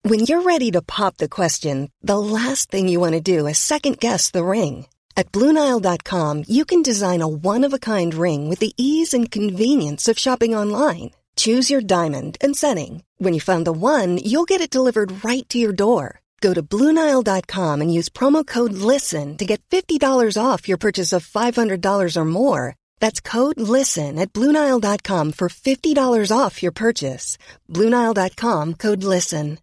When you're ready to pop the question, the last thing you want to do is second-guess the ring. At BlueNile.com, you can design a one-of-a-kind ring with the ease and convenience of shopping online. Choose your diamond and setting. When you find the one, you'll get it delivered right to your door. Go to BlueNile.com and use promo code LISTEN to get $50 off your purchase of $500 or more. That's code LISTEN at BlueNile.com for $50 off your purchase. BlueNile.com, code LISTEN.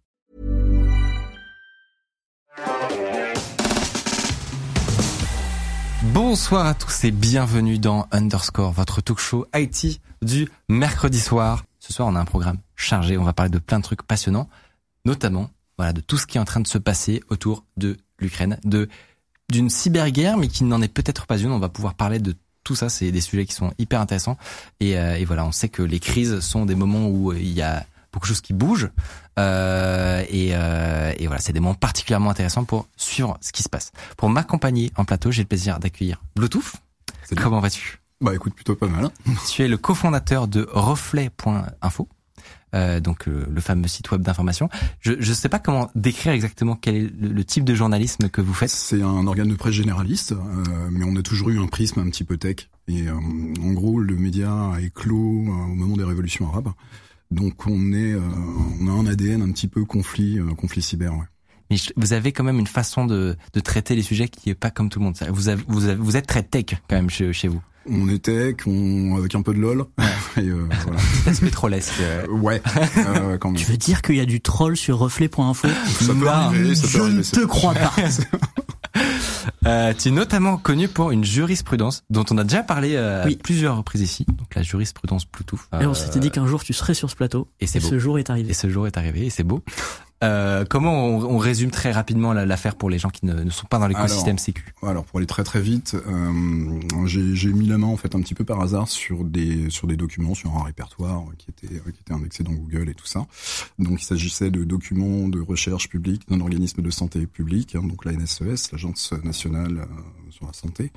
Bonsoir à tous et bienvenue dans Underscore, votre talk show IT du mercredi soir. Ce soir, on a un programme chargé, on va parler de plein de trucs passionnants, notamment de tout ce qui est en train de se passer autour de l'Ukraine, d'une cyberguerre, mais qui n'en est peut-être pas une. On va pouvoir parler de tout ça, c'est des sujets qui sont hyper intéressants. Et voilà, on sait que les crises sont des moments où il y a beaucoup de choses qui bougent. Et voilà, c'est des moments particulièrement intéressants pour suivre ce qui se passe. Pour m'accompagner en plateau, j'ai le plaisir d'accueillir Bluetooth. Salut. Comment vas-tu ? Bah écoute, plutôt pas mal. Tu es le cofondateur de Reflet.info. Donc le fameux site web d'information. Je sais pas comment décrire exactement quel est le type de journalisme que vous faites. C'est un organe de presse généraliste, mais on a toujours eu un prisme un petit peu tech. Et en gros, le média a éclos au moment des révolutions arabes. Donc on a un ADN un petit peu conflit cyber. Ouais. Mais vous avez quand même une façon de traiter les sujets qui est pas comme tout le monde. Vous êtes très tech quand même chez vous. On est tech, avec un peu de lol. Et voilà. Aspect trollesque. Ouais. Quand même. Tu veux dire qu'il y a du troll sur reflet.info? Ça peut arriver, je ne te crois pas. Tu es notamment connu pour une jurisprudence dont on a déjà parlé à plusieurs reprises ici. Donc la jurisprudence Bluetooth. Et on s'était dit qu'un jour tu serais sur ce plateau. Et ce jour est arrivé. Et ce jour est arrivé et c'est beau. Comment on résume très rapidement l'affaire pour les gens qui ne sont pas dans l'écosystème sécu? Alors pour aller très très vite, j'ai mis la main en fait un petit peu par hasard sur des documents, sur un répertoire qui était indexé dans Google et tout ça. Donc il s'agissait de documents de recherche publique d'un organisme de santé publique, donc la NSES, l'Agence nationale sur la santé.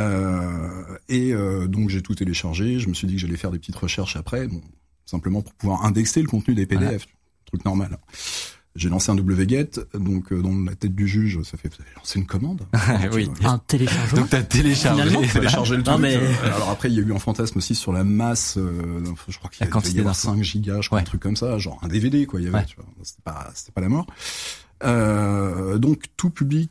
Donc j'ai tout téléchargé. Je me suis dit que j'allais faire des petites recherches après, simplement pour pouvoir indexer le contenu des PDF, truc normal. J'ai lancé un wget, donc dans la tête du juge, ça fait lancer une commande. Oui. Un téléchargement. Donc t'as téléchargé le truc. Mais alors après il y a eu un fantasme aussi sur la masse. Je crois qu'il y avait 5 gigas, je crois, un truc comme ça, genre un DVD quoi. Il y avait, tu vois, c'était pas la mort. Donc tout public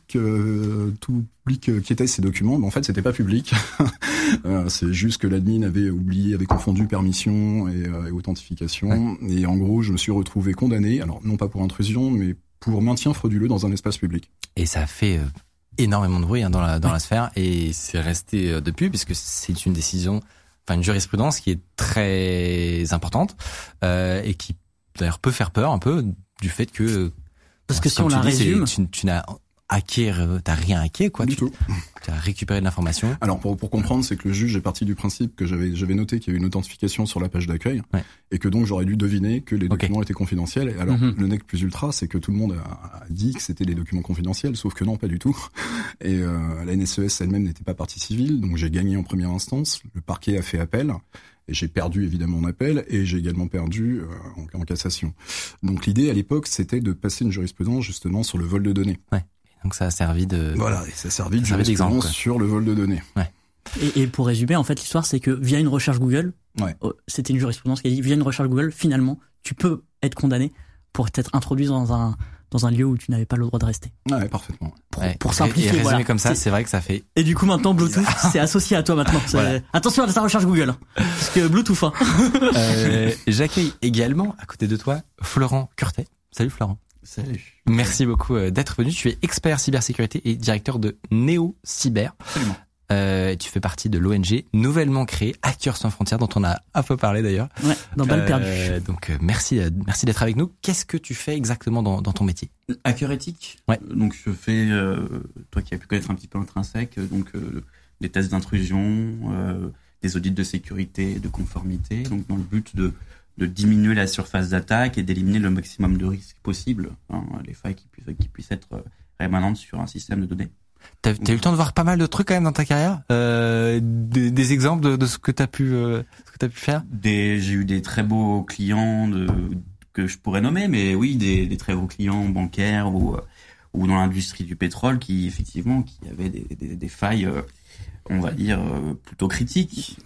qui était ces documents, mais en fait c'était pas public. C'est juste que l'admin avait confondu permission et authentification. Ouais. Et en gros, je me suis retrouvé condamné, alors non pas pour intrusion, mais pour maintien frauduleux dans un espace public. Et ça a fait énormément de bruit dans la sphère, et c'est resté depuis, puisque c'est une décision, une jurisprudence qui est très importante et qui d'ailleurs peut faire peur un peu du fait que parce que si on la résume, tu n'as t'as rien hacké, quoi. Du tout. Tu as récupéré de l'information. Alors, pour comprendre, c'est que le juge est parti du principe que j'avais noté qu'il y avait une authentification sur la page d'accueil. Ouais. Et que donc, j'aurais dû deviner que les documents étaient confidentiels. Et alors, le nec plus ultra, c'est que tout le monde a dit que c'était des documents confidentiels, sauf que non, pas du tout. Et, la NSES elle-même n'était pas partie civile. Donc, j'ai gagné en première instance. Le parquet a fait appel. Et j'ai perdu évidemment en appel, et j'ai également perdu en cassation. Donc l'idée à l'époque, c'était de passer une jurisprudence justement sur le vol de données. Ouais. Donc ça a servi de... Voilà, et ça a servi de jurisprudence sur le vol de données. Ouais. Et pour résumer, en fait, l'histoire, c'est que via une recherche Google, c'était une jurisprudence qui a dit, via une recherche Google, finalement, tu peux être condamné pour être introduit dans un lieu où tu n'avais pas le droit de rester. Ouais, parfaitement. Pour simplifier, et résumé comme ça, c'est vrai que ça fait... Et du coup, maintenant, Bluetooth, c'est associé à toi maintenant. Voilà. Attention à ta recherche Google. Parce que Bluetooth, J'accueille également, à côté de toi, Florent Curtet. Salut Florent. Salut. Merci beaucoup d'être venu. Tu es expert cybersécurité et directeur de Néo Cyber. Absolument. Tu fais partie de l'ONG nouvellement créée Hackers sans frontières, dont on a un peu parlé d'ailleurs. Ouais, dans Balle perdue. Donc merci d'être avec nous. Qu'est-ce que tu fais exactement dans ton métier? Hacker éthique. Ouais. Donc je fais, toi qui as pu connaître un petit peu Intrinsèque, donc des tests d'intrusion, des audits de sécurité, de conformité, donc dans le but de diminuer la surface d'attaque et d'éliminer le maximum de risques possible, les failles qui puissent être rémanentes sur un système de données. T'as eu le temps de voir pas mal de trucs quand même dans ta carrière, des exemples de ce que t'as pu faire. J'ai eu des très beaux clients que je pourrais nommer, mais oui, des très gros clients bancaires ou dans l'industrie du pétrole qui effectivement qui avaient des failles on va dire plutôt critiques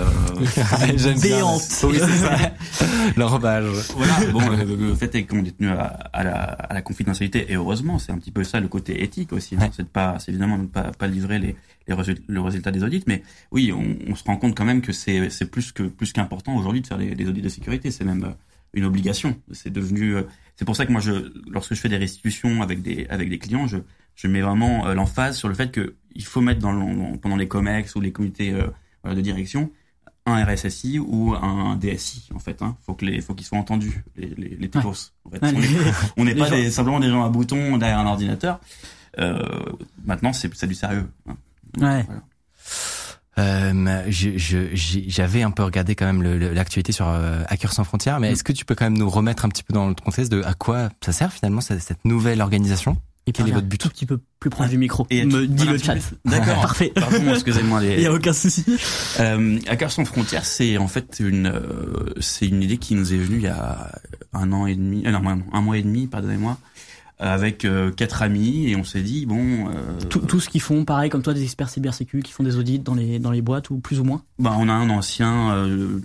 béantes. Oui, c'est ça. L'enrobage. Voilà, bon le fait est qu'on est tenu à la confidentialité et heureusement, c'est un petit peu ça le côté éthique aussi, hein. C'est évidemment de pas livrer le résultat des audits, mais oui, on se rend compte quand même que c'est plus qu'important aujourd'hui de faire des audits de sécurité, c'est même une obligation. C'est devenu c'est pour ça que moi lorsque je fais des restitutions avec des clients, je mets vraiment l'emphase sur le fait que il faut mettre pendant les COMEX ou les comités de direction un RSSI ou un DSI en fait, hein. Faut qu'ils soient entendus les typos. En fait. On n'est pas simplement des gens à boutons derrière un ordinateur. Maintenant c'est du sérieux, hein. Ouais. Voilà. J'avais un peu regardé quand même l'actualité sur Hackers sans frontières, mais est-ce que tu peux quand même nous remettre un petit peu dans le contexte de à quoi ça sert finalement cette nouvelle organisation? Et quel est votre but? Tout petit peu plus proche du micro. Et me dit le chat. D'accord. Parfait. Pardon, excusez-moi. Il y a aucun souci. Hackers sans frontières, c'est en fait c'est une idée qui nous est venue il y a un mois et demi, pardonnez-moi, avec 4 amis, et on s'est dit tout ce qu'ils font, pareil comme toi, des experts cybersécu qui font des audits dans les boîtes ou plus ou moins. On a un ancien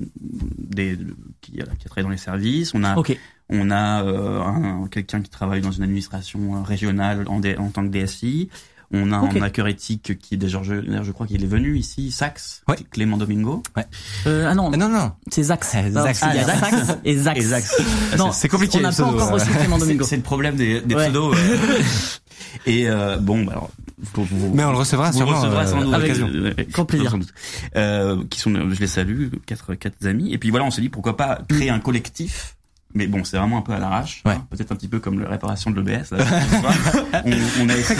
qui a travaillé dans les services. On a quelqu'un qui travaille dans une administration régionale en tant que DSI. On a un hacker éthique qui est déjà, je crois qu'il est venu ici, Sax, Clément Domingo. Ouais. Non, c'est Zax. Il y a Zax et Zax. Non, c'est compliqué. On n'a pas encore reçu Clément Domingo. C'est le problème des pseudos. Et alors. Mais on le recevra sûrement à l'occasion. Grand plaisir. Qui sont, je les salue, quatre amis. Et puis voilà, on s'est dit pourquoi pas créer un collectif. Mais bon, c'est vraiment un peu à l'arrache. Ouais. Hein, peut-être un petit peu comme la réparation de l'EBS. Là, on a essayé.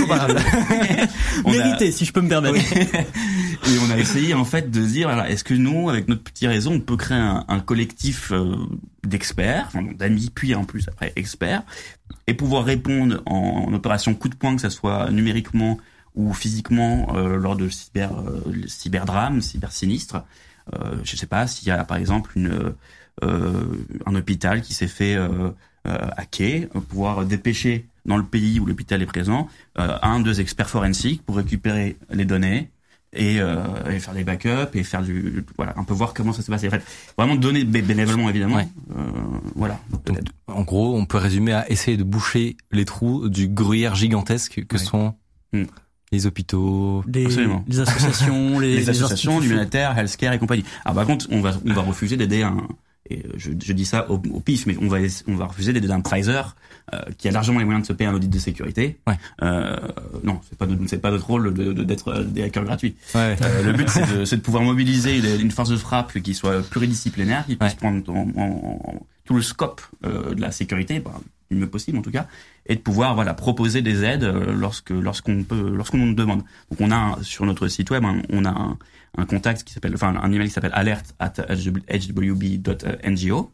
Mérité, si je peux me permettre. Et on a essayé en fait de se dire, voilà, est-ce que nous, avec notre petit réseau, on peut créer un collectif d'experts, d'amis, puis en plus après experts, et pouvoir répondre en opération coup de poing, que ça soit numériquement ou physiquement lors de cyberdrames, cybersinistres. Je sais pas s'il y a par exemple un hôpital qui s'est fait hacker, pouvoir dépêcher dans le pays où l'hôpital est présent 2 experts forensiques pour récupérer les données et faire des backups et faire un peu voir comment ça s'est passé. En fait, vraiment donner bénévolement évidemment. Ouais. Voilà. Donc, en gros, on peut résumer à essayer de boucher les trous du gruyère gigantesque que sont les hôpitaux, les associations, les associations humanitaires, healthcare et compagnie. Alors par contre, on va refuser d'aider et je dis ça au pif, mais on va refuser d'aider un Pfizer qui a largement les moyens de se payer un audit de sécurité. Ouais. Non, c'est pas notre rôle d'être des hackers gratuits. Ouais. Le but c'est de pouvoir mobiliser une force de frappe qui soit pluridisciplinaire, qui puisse prendre tout le scope de la sécurité, du mieux possible en tout cas, et de pouvoir proposer des aides lorsqu'on nous demande. Donc on a sur notre site web on a un contact qui s'appelle, un email qui s'appelle alert@hwb.ngo.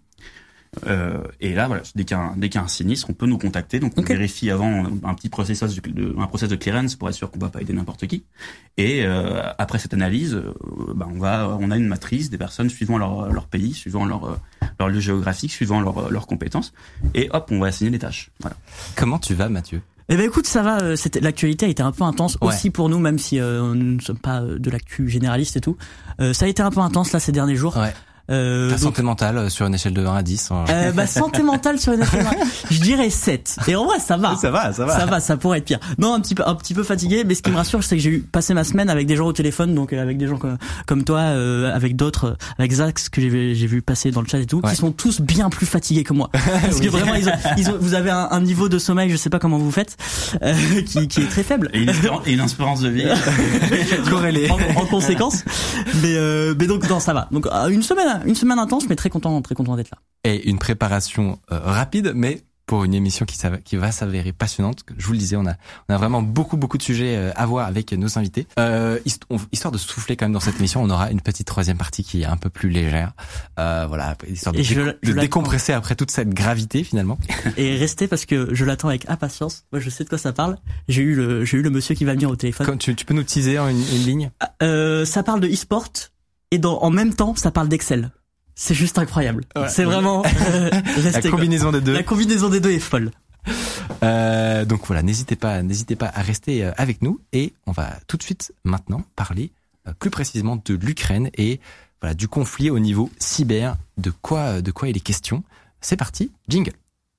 Et là, dès qu'il y a un sinistre, on peut nous contacter. Donc, on vérifie avant un petit process de clearance pour être sûr qu'on va pas aider n'importe qui. Et après cette analyse, on a une matrice des personnes suivant leur pays, suivant leur lieu géographique, suivant leurs compétences. Et hop, on va assigner les tâches. Voilà. Comment tu vas, Mathieu? Eh ben écoute, ça va. L'actualité a été un peu intense aussi pour nous, même si nous ne sommes pas de l'actu généraliste et tout. Ça a été un peu intense là ces derniers jours. Ouais. Ta santé mentale sur une échelle de 1 à 10 santé mentale sur une échelle de 1, je dirais 7. Et en vrai, ça va. Ça va, ça pourrait être pire. Non, un petit peu fatigué, mais ce qui me rassure, c'est que j'ai passé ma semaine avec des gens au téléphone, donc avec des gens comme toi, avec d'autres, avec Zax que j'ai vu passer dans le chat et tout, qui sont tous bien plus fatigués que moi. Parce que vraiment, vous avez un niveau de sommeil, je sais pas comment vous faites, qui est très faible. Et une espérance de vie corrélée en conséquence. Mais donc non, ça va. Donc une semaine intense, mais très content d'être là. Et une préparation rapide, mais pour une émission qui va s'avérer passionnante. Je vous le disais, on a vraiment beaucoup de sujets à voir avec nos invités. Histoire de souffler quand même dans cette émission, on aura une petite 3e partie qui est un peu plus légère. Histoire de décompresser après toute cette gravité finalement. Et restez parce que je l'attends avec impatience. Moi, je sais de quoi ça parle. J'ai eu le monsieur qui va venir au téléphone. Tu peux nous teaser en une ligne? Ça parle de e-sport et en même temps, ça parle d'Excel. C'est juste incroyable. Ouais. C'est vraiment la combinaison des deux. La combinaison des deux est folle. Donc voilà, n'hésitez pas à rester avec nous et on va tout de suite maintenant parler plus précisément de l'Ukraine et voilà du conflit au niveau cyber. De quoi il est question. C'est parti, jingle.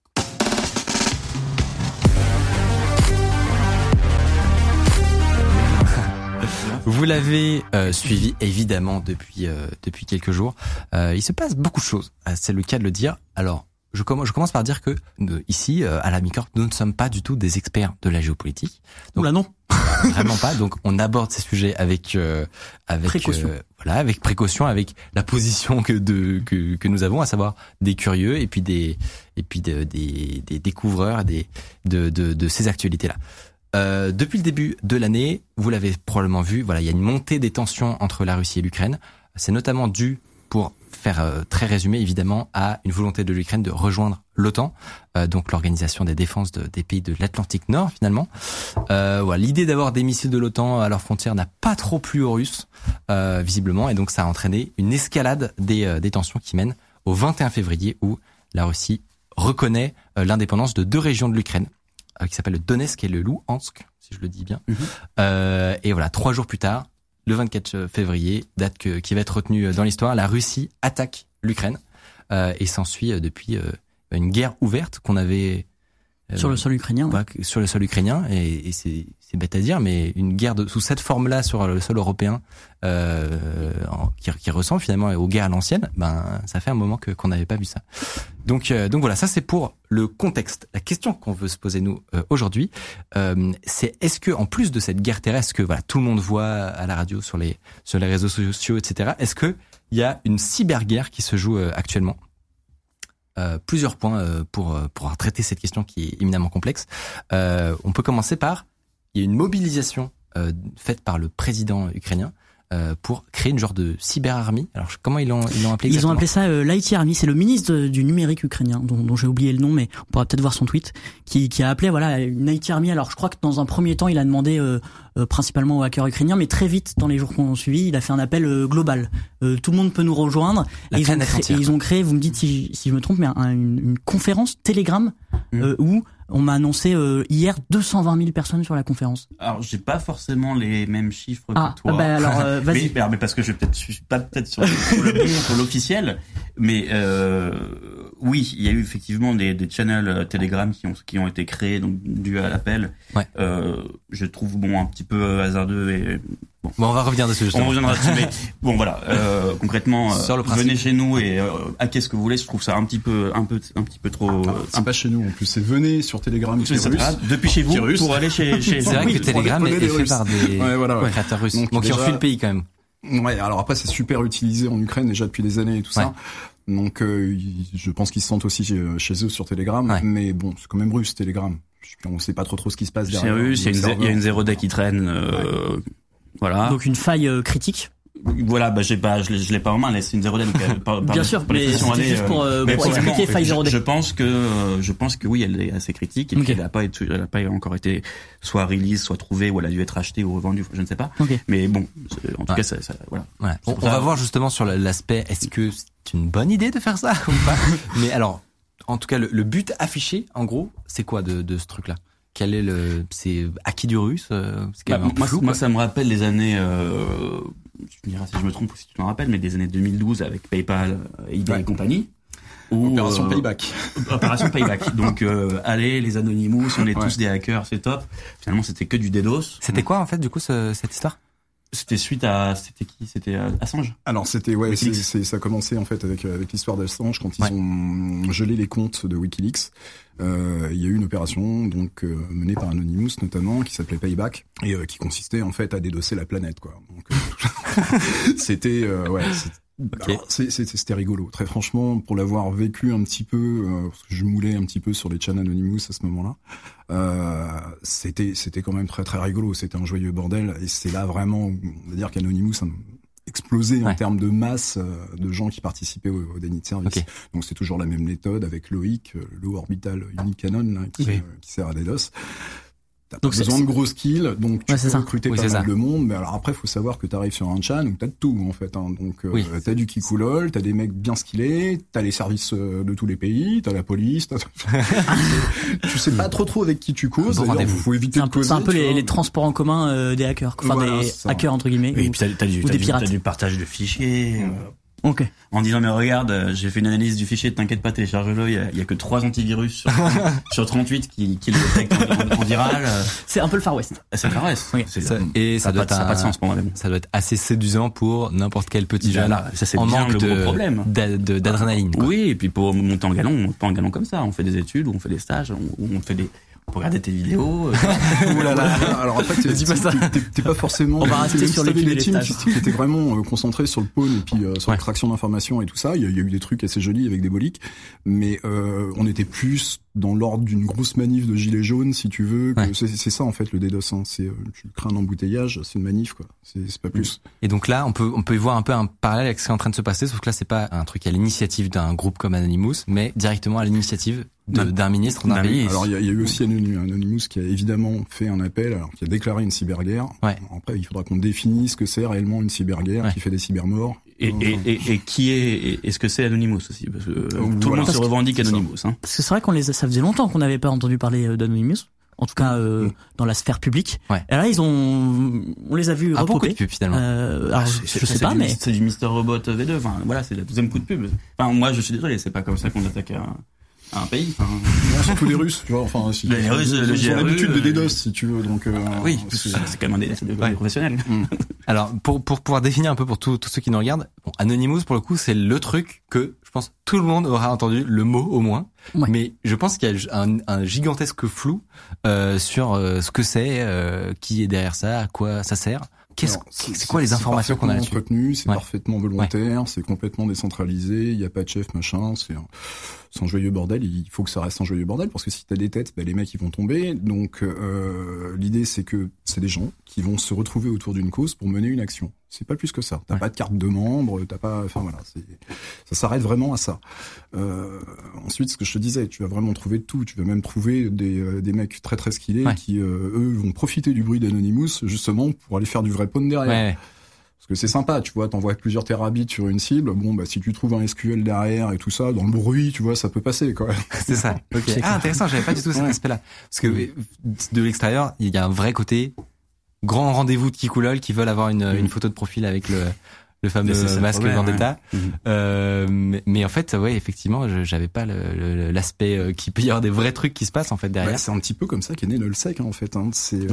Vous l'avez suivi évidemment depuis quelques jours. Il se passe beaucoup de choses, c'est le cas de le dire. Alors, je commence par dire que ici, à la Mi-Corp, nous ne sommes pas du tout des experts de la géopolitique. Donc, oula non, vraiment pas. Donc, on aborde ces sujets avec précaution. Avec précaution, avec la position que nous avons, à savoir des curieux et puis des découvreurs de ces actualités-là. Depuis le début de l'année, vous l'avez probablement vu, voilà, il y a une montée des tensions entre la Russie et l'Ukraine. C'est notamment dû, pour faire très résumé évidemment, à une volonté de l'Ukraine de rejoindre l'OTAN, donc l'organisation des défenses des pays de l'Atlantique Nord finalement. Voilà, l'idée d'avoir des missiles de l'OTAN à leurs frontières n'a pas trop plu aux Russes, visiblement, et donc ça a entraîné une escalade des tensions qui mènent au 21 février où la Russie reconnaît l'indépendance de deux régions de l'Ukraine, qui s'appelle le Donetsk et le Louhansk, si je le dis bien. Et voilà, 3 jours plus tard, le 24 février, date qui va être retenue dans l'histoire, la Russie attaque l'Ukraine et s'ensuit depuis une guerre ouverte qu'on avait sur le sol ukrainien. Ouais. Sur le sol ukrainien et c'est bête à dire, mais une guerre sous cette forme-là sur le sol européen qui ressemble finalement aux guerres à l'ancienne. Ça fait un moment qu'on n'avait pas vu ça. Donc voilà, ça c'est pour le contexte. La question qu'on veut se poser nous aujourd'hui, c'est est-ce que en plus de cette guerre terrestre que voilà tout le monde voit à la radio, sur les réseaux sociaux, etc. Est-ce que il y a une cyberguerre qui se joue actuellement? Plusieurs points pour traiter cette question qui est éminemment complexe. On peut commencer par il y a une mobilisation faite par le président ukrainien pour créer une genre de cyber-army. Alors comment ils l'ont appelé exactement? Ils ont appelé ça l'IT Army. C'est le ministre du numérique ukrainien dont j'ai oublié le nom, mais on pourra peut-être voir son tweet, qui a appelé une IT Army. Alors je crois que dans un premier temps il a demandé principalement aux hackers ukrainiens, mais très vite dans les jours qu'on suivi, il a fait un appel global. Tout le monde peut nous rejoindre. Et ils ont créé, vous me dites si je me trompe, mais une conférence Telegram où on m'a annoncé hier 220 000 personnes sur la conférence. Alors j'ai pas forcément les mêmes chiffres que toi. Alors vas-y. Mais parce que je suis pas peut-être sur l'officiel, mais oui, il y a eu effectivement des channels Telegram qui ont été créés donc dû à l'appel. Ouais. Je trouve un petit peu hasardeux et bon, on va revenir dessus. On reviendra dessus, mais bon voilà. Concrètement, venez chez nous et hackez ce que vous voulez. Je trouve ça un petit peu trop. C'est pas chez nous en plus. C'est venez sur Telegram. Depuis chez vous pour aller chez. C'est vrai que Telegram est fait par des créateurs russes, donc ils ont fui le pays quand même. Ouais. Alors après, c'est super utilisé en Ukraine déjà depuis des années et tout ça. Donc je pense qu'ils se sentent aussi chez eux sur Telegram, mais bon, c'est quand même russe Telegram. On sait pas trop ce qui se passe derrière. C'est russe, il y a une 0D qui traîne. Voilà. Donc une faille critique. Voilà, je l'ai pas en main, là, c'est une 0D. Bien sûr, mais c'est juste pour expliquer faille 0D. Je pense que oui, elle est assez critique et puis elle a pas encore été soit release, soit trouvée, ou elle a dû être achetée ou revendue, je ne sais pas. Mais bon, en tout cas, ça voilà. Ouais. On va voir justement sur l'aspect, est-ce que c'est une bonne idée de faire ça ou pas? Mais alors, en tout cas, le but affiché, en gros, c'est quoi de ce truc-là? Quel est c'est acquis du russe? C'est quand même un peu flou, moi, ça me rappelle les années, tu me diras si je me trompe ou si tu t'en rappelles, mais des années 2012 avec PayPal, eBay et compagnie. Opération Payback. Opération Payback. Donc, allez, les Anonymous, on est tous des hackers, c'est top. Finalement, c'était que du DDoS. C'était quoi, en fait, du coup, cette histoire? C'était suite à, c'était qui? C'était Assange. Alors c'était ça a commencé en fait avec l'histoire d'Assange quand ils ont gelé les comptes de WikiLeaks. Il y a eu une opération donc menée par Anonymous notamment qui s'appelait Payback et qui consistait en fait à dédosser la planète quoi. Donc c'était Okay. C'était rigolo. Très franchement, pour l'avoir vécu un petit peu, parce que je moulais un petit peu sur les channels Anonymous à ce moment-là, c'était quand même très très rigolo. C'était un joyeux bordel. Et c'est là vraiment, on va dire qu'Anonymous a explosé en termes de masse de gens qui participaient au déni de service. Okay. Donc c'est toujours la même méthode avec Loïc, Low Orbital Unique Canon, là, qui sert à DDoS. t'as pas besoin de gros skills, donc tu peux recruter pas mal de monde. Mais alors après, faut savoir que t'arrives sur un chan où t'as de tout en fait. Donc t'as du Kikoulol, t'as des mecs bien skillés, t'as les services de tous les pays, t'as la police. Tu sais pas trop avec qui tu causes. D'ailleurs, faut éviter de causer. C'est un peu les transports en commun des hackers, des hackers entre guillemets. Oui, et puis t'as du partage de fichiers. Ok. En disant mais regarde, j'ai fait une analyse du fichier, t'inquiète pas, télécharge-le, il y a que 3 antivirus sur 38 qui le détectent en viral. C'est un peu le Far West. C'est le Far West. Oui. Ça doit pas de sens pour moi. Ça doit être assez séduisant pour n'importe quel petit jeune. Ça c'est bien le gros problème. D'adrénaline. Oui, et puis pour monter en galon, comme ça. On fait des études, on fait des stages, on fait des pour regarder tes vidéos. Ouh là là. Alors après, t'es pas forcément. On va rester sur les teams qui étaient vraiment concentrés sur le pône et puis sur l'extraction d'informations et tout ça. Il y a eu des trucs assez jolis avec des boliques, mais on était plus dans l'ordre d'une grosse manif de gilets jaunes, si tu veux. C'est ça en fait le DDoS. C'est tu crées un embouteillage, c'est une manif quoi. C'est pas plus. Et donc là, on peut y voir un peu un parallèle avec ce qui est en train de se passer, sauf que là, c'est pas un truc à l'initiative d'un groupe comme Anonymous, mais directement à l'initiative d'un ministre d'un pays. Alors il y a eu aussi Anonymous qui a évidemment fait un appel, alors qui a déclaré une cyberguerre. Après il faudra qu'on définisse ce que c'est réellement une cyberguerre qui fait des cybermorts. Et qui est-ce que c'est Anonymous aussi, parce que tout le monde se revendique Anonymous. Parce que c'est vrai ça faisait longtemps qu'on n'avait pas entendu parler d'Anonymous. En tout cas, dans la sphère publique. Et là, on les a vus beaucoup de pub finalement. Alors, je sais pas, mais c'est du Mr. Robot V2. Enfin, voilà, c'est le deuxième coup de pub. Enfin, moi, je suis désolé, c'est pas comme ça qu'on attaque un pays. Surtout les Russes, tu vois. Enfin, les Russes, ils ont l'habitude de DDoS, si tu veux. Donc, oui, c'est quand même un professionnel. Alors, pour pouvoir définir un peu pour tous ceux qui nous regardent, Anonymous, pour le coup, c'est le truc que je pense tout le monde aura entendu le mot au moins. Mais je pense qu'il y a un gigantesque flou sur ce que c'est, qui est derrière ça, à quoi ça sert. C'est quoi les informations qu'on a là-dessus? C'est parfaitement volontaire, c'est complètement décentralisé, il y a pas de chef machin, c'est un joyeux bordel, il faut que ça reste un joyeux bordel parce que si t'as des têtes, les mecs ils vont tomber. Donc l'idée c'est que c'est des gens qui vont se retrouver autour d'une cause pour mener une action. C'est pas plus que ça. T'as pas de carte de membre, ça s'arrête vraiment à ça. Ensuite, ce que je te disais, tu vas vraiment trouver de tout. Tu vas même trouver des mecs très très skillés qui eux vont profiter du bruit d'Anonymous justement pour aller faire du vrai pwn derrière. Parce que c'est sympa, tu vois, t'envoies plusieurs terabits sur une cible. Bon, si tu trouves un SQL derrière et tout ça, dans le bruit, tu vois, ça peut passer, quoi. C'est ça. Okay. Ah, intéressant, j'avais pas du tout cet aspect-là. Parce que de l'extérieur, il y a un vrai côté grand rendez-vous de Kikoulol qui veulent avoir une photo de profil avec le fameux masque Vendetta. Mais en fait, effectivement, j'avais pas l'aspect qu'il peut y avoir des vrais trucs qui se passent en fait derrière. C'est un petit peu comme ça qu'est né Nullsec en fait. C'est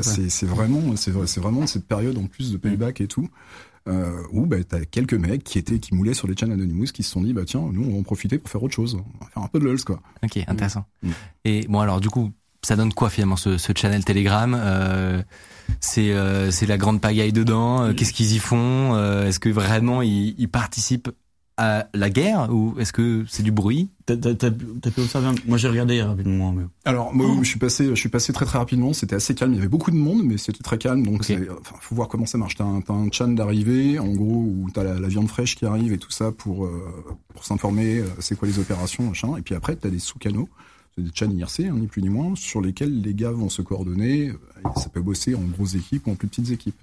vraiment cette période en plus de payback et tout. Où t'as quelques mecs qui moulaient sur les channels Anonymous qui se sont dit tiens, nous on va en profiter pour faire autre chose, on va faire un peu de lulz quoi. Ok, intéressant. Et bon alors du coup, ça donne quoi finalement ce channel Telegram? C'est la grande pagaille dedans. Qu'est-ce qu'ils y font? Est-ce que vraiment ils participent à la guerre ou est-ce que c'est du bruit? T'as pu observer? Moi j'ai regardé rapidement. Mais... Alors moi je suis passé très très rapidement. C'était assez calme. Il y avait beaucoup de monde, mais c'était très calme. Donc faut voir comment ça marche. T'as un chan d'arrivée, en gros, où t'as la viande fraîche qui arrive et tout ça pour s'informer. C'est quoi les opérations, machin. Et puis après t'as des sous-canaux. C'est des chans IRC, ni plus ni moins, sur lesquels les gars vont se coordonner. Ça peut bosser en grosses équipes ou en plus petites équipes.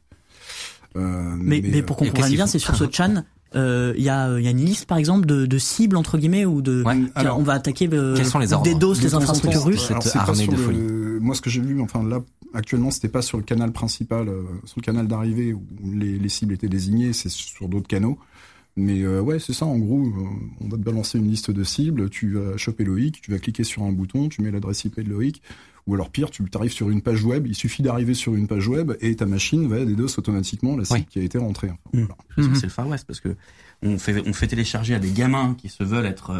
Mais pour qu'on comprenne bien, c'est sur ce chan, il y a une liste par exemple de cibles entre guillemets ou de. Alors, on va attaquer. Quels sont les ordres? DDoS, les infrastructures russes. Cette armée de folie. Moi, ce que j'ai vu, là actuellement, c'était pas sur le canal principal, sur le canal d'arrivée où les cibles étaient désignées, c'est sur d'autres canaux. Mais c'est ça, en gros, on va te balancer une liste de cibles, tu vas choper Loïc, tu vas cliquer sur un bouton, tu mets l'adresse IP de Loïc, ou alors pire, tu arrives sur une page web, il suffit d'arriver sur une page web et ta machine va DDoS automatiquement la cible qui a été rentrée. Voilà. C'est le Far West, parce que on fait télécharger à des gamins qui se veulent être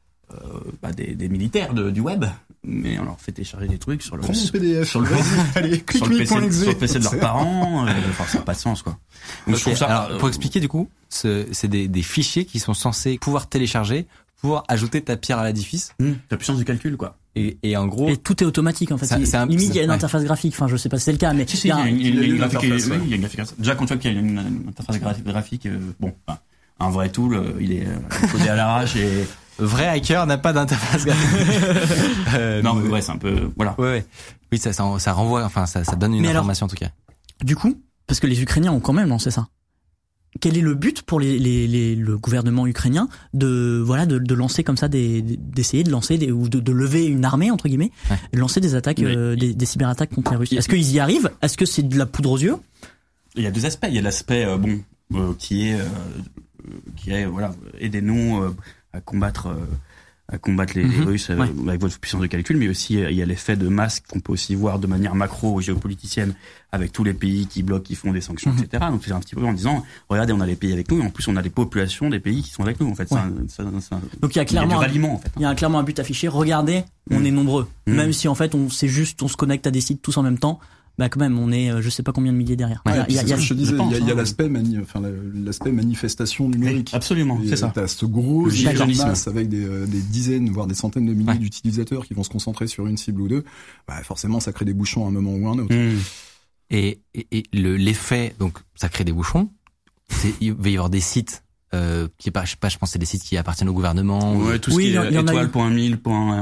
des militaires du web, mais on leur fait télécharger des trucs sur le PDF, sur le PC de leurs parents. Ça n'a pas de sens, quoi. Donc, je trouve ça. Alors, pour expliquer du coup, c'est des fichiers qui sont censés pouvoir télécharger pour ajouter ta pierre à l'édifice. La puissance de calcul, quoi. Et en gros, et tout est automatique en fait. Limite il y a une interface graphique. Enfin, je sais pas si c'est le cas, mais il y a une graphique. Il y a une graphique. Déjà quand tu vois qu'il y a une interface graphique, un vrai tool, il est codé à l'arrache et vrai hacker n'a pas d'interface graphique. Non, mais c'est un peu voilà. Ouais. Oui, ça renvoie, enfin, ça donne une information en tout cas. Du coup, parce que les Ukrainiens ont quand même lancé ça. Quel est le but pour le gouvernement ukrainien de lancer comme ça d'essayer de lancer ou de lever une armée entre guillemets, de lancer des attaques, des cyberattaques contre les Russes. Est-ce qu'ils y arrivent? Est-ce que c'est de la poudre aux yeux? Il y a deux aspects. Il y a l'aspect qui est voilà, aidez-nous à combattre les Russes avec votre puissance de calcul, mais aussi il y a l'effet de masse qu'on peut aussi voir de manière macro géopoliticienne avec tous les pays qui bloquent, qui font des sanctions, etc. Donc c'est un petit peu en disant, regardez, on a les pays avec nous, et en plus on a les populations des pays qui sont avec nous. En fait, donc il y a clairement du ralliement, en fait. Il y a clairement un but affiché. Regardez, on est nombreux, même si en fait on se connecte à des sites tous en même temps. Bah quand même, on est je sais pas combien de milliers derrière. Il y a l'aspect l'aspect manifestation numérique. Absolument, c'est ça. T'as ce gros giga de masse avec des dizaines voire des centaines de milliers d'utilisateurs qui vont se concentrer sur une cible ou deux. Bah forcément, ça crée des bouchons à un moment ou à un autre. Et l'effet, donc ça crée des bouchons. Il va y avoir des sites qui je sais pas, je pense que c'est des sites qui appartiennent au gouvernement. Ouais, tout ce qui est étoile.1000.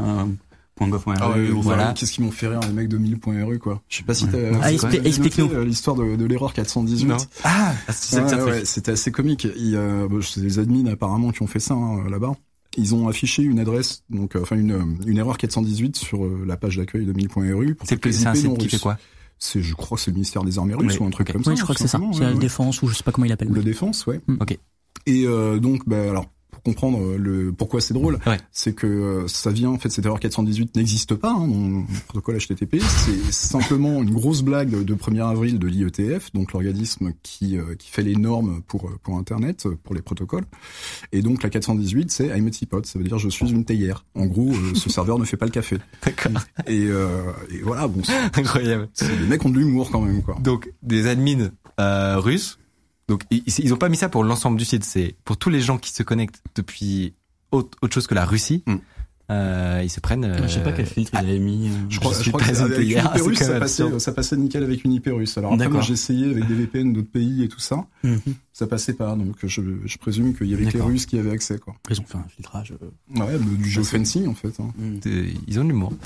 Voilà. Qu'est-ce qu'ils m'ont fait rire les mecs de 1000.ru quoi. Je sais pas si t'as explique-nous l'histoire de l'erreur 418. Non. C'était assez comique. C'est des admins apparemment qui ont fait ça là-bas. Ils ont affiché une adresse, donc une erreur 418 sur la page d'accueil de 1000.ru. C'est un site qui fait quoi? Je crois que c'est le ministère des Armées russes ou un truc comme ça. Oui, je crois que c'est ça. C'est la défense ou je sais pas comment il appelle. La défense, ouais. Ok. Et donc, alors pour comprendre pourquoi c'est drôle, c'est que ça vient en fait cette erreur 418 n'existe pas dans le protocole HTTP. C'est simplement une grosse blague de 1er avril de l'IETF, donc l'organisme qui fait les normes pour Internet, pour les protocoles. Et donc la 418, c'est I'm a teapot, ça veut dire je suis une théière. En gros, ce serveur ne fait pas le café. D'accord. Et voilà, bon, incroyable. Les mecs ont de l'humour quand même quoi. Donc des admins russes. Donc ils ont pas mis ça pour l'ensemble du site, c'est pour tous les gens qui se connectent depuis autre chose que la Russie. Ils se prennent. Je sais pas quel filtre il avait mis. Je crois qu'avec une IP russe, ça passait nickel avec une IP russe. Alors après, moi j'ai essayé avec des VPN d'autres pays et tout ça, ça passait pas. Donc je présume qu'il y avait que les Russes qui avaient accès quoi. Ils ont fait un filtrage. Ouais, du geofencing en fait. Ils ont de l'humour.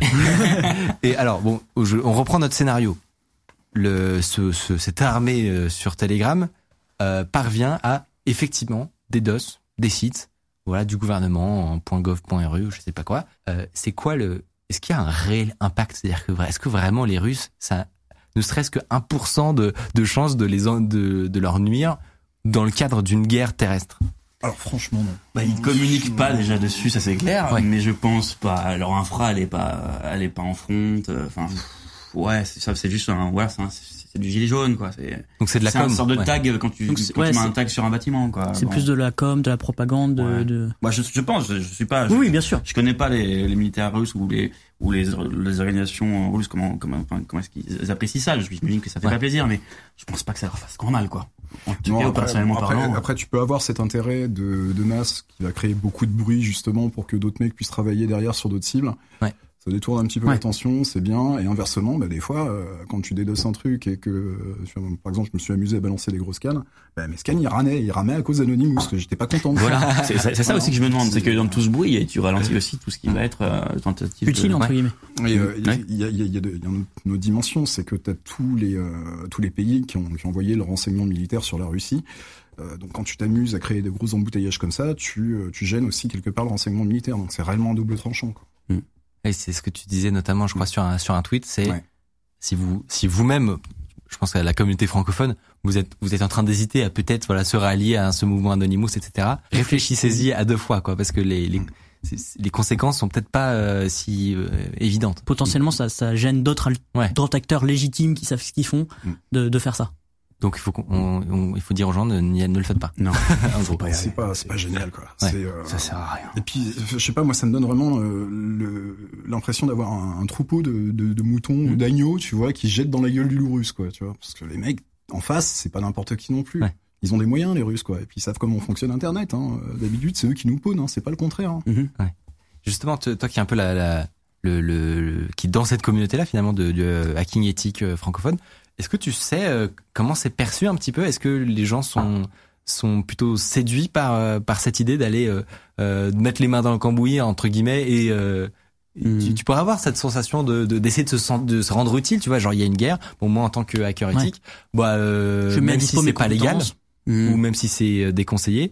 Et alors bon, on reprend notre scénario. Cette armée sur Telegram parvient à effectivement des DOS, des sites, voilà, du gouvernement en .gov.ru ou je sais pas quoi. C'est quoi est-ce qu'il y a un réel impact? C'est-à-dire que est-ce que vraiment les Russes, ça ne serait-ce que 1% de chance de leur nuire dans le cadre d'une guerre terrestre? Alors franchement non. Ils communiquent pas déjà dessus, ça c'est clair. Mais je pense pas. Leur infra, elle est pas en front. Enfin. Ouais, c'est juste c'est du gilet jaune quoi. Donc c'est de la com. C'est une sorte de tag quand tu mets un tag sur un bâtiment quoi. C'est plus de la com, de la propagande. Moi je pense, je suis pas. Oui, bien sûr. Je connais pas les militaires russes ou les organisations russes comment est-ce qu'ils apprécient ça. Je me dis que ça fait pas plaisir, mais je pense pas que ça leur fasse grand mal quoi. Personnellement parlant. Après tu peux avoir cet intérêt de masse qui va créer beaucoup de bruit justement pour que d'autres mecs puissent travailler derrière sur d'autres cibles. Ouais. Ça détourne un petit peu l'attention, c'est bien. Et inversement, des fois, quand tu dédosses un truc et que, par exemple, je me suis amusé à balancer des grosses cannes, mes scans, ils ramaient à cause d'Anonymous, que j'étais pas content de ça. Voilà. C'est ça aussi que je me demande, c'est que dans tout ce bruit, tu ralentis aussi tout ce qui va être tentative. Utile, entre guillemets. Il y a une autre dimension, c'est que t'as tous les pays qui ont envoyé leur renseignement militaire sur la Russie. Donc quand tu t'amuses à créer des gros embouteillages comme ça, tu gênes aussi quelque part le renseignement militaire. Donc c'est réellement un double tranchant, quoi. Et c'est ce que tu disais notamment, je crois, sur un tweet, c'est si vous-même, je pense à la communauté francophone, vous êtes en train d'hésiter à peut-être se rallier à ce mouvement Anonymous, etc. Réfléchissez-y à deux fois, quoi, parce que les conséquences sont peut-être pas si évidentes. Potentiellement, ça gêne d'autres acteurs légitimes qui savent ce qu'ils font de faire ça. Donc il faut dire aux gens ne le faites pas. Non, c'est pas génial quoi. Ça sert à rien. Et puis je sais pas, moi ça me donne vraiment l'impression d'avoir un troupeau de moutons ou d'agneaux, tu vois, qui jettent dans la gueule du loup russe quoi, tu vois, parce que les mecs en face, c'est pas n'importe qui non plus. Ouais. Ils ont des moyens les Russes quoi, et puis ils savent comment fonctionne Internet. D'habitude c'est eux qui nous pawnent, c'est pas le contraire. Ouais. Justement, toi qui es un peu qui dans cette communauté-là finalement de hacking éthique francophone. Est-ce que tu sais comment c'est perçu un petit peu? Est-ce que les gens sont plutôt séduits par cette idée d'aller mettre les mains dans le cambouis entre guillemets Tu pourrais avoir cette sensation d'essayer de se rendre utile, tu vois, genre il y a une guerre. Bon, moi en tant que hacker éthique, même si c'est pas légal ou même si c'est déconseillé,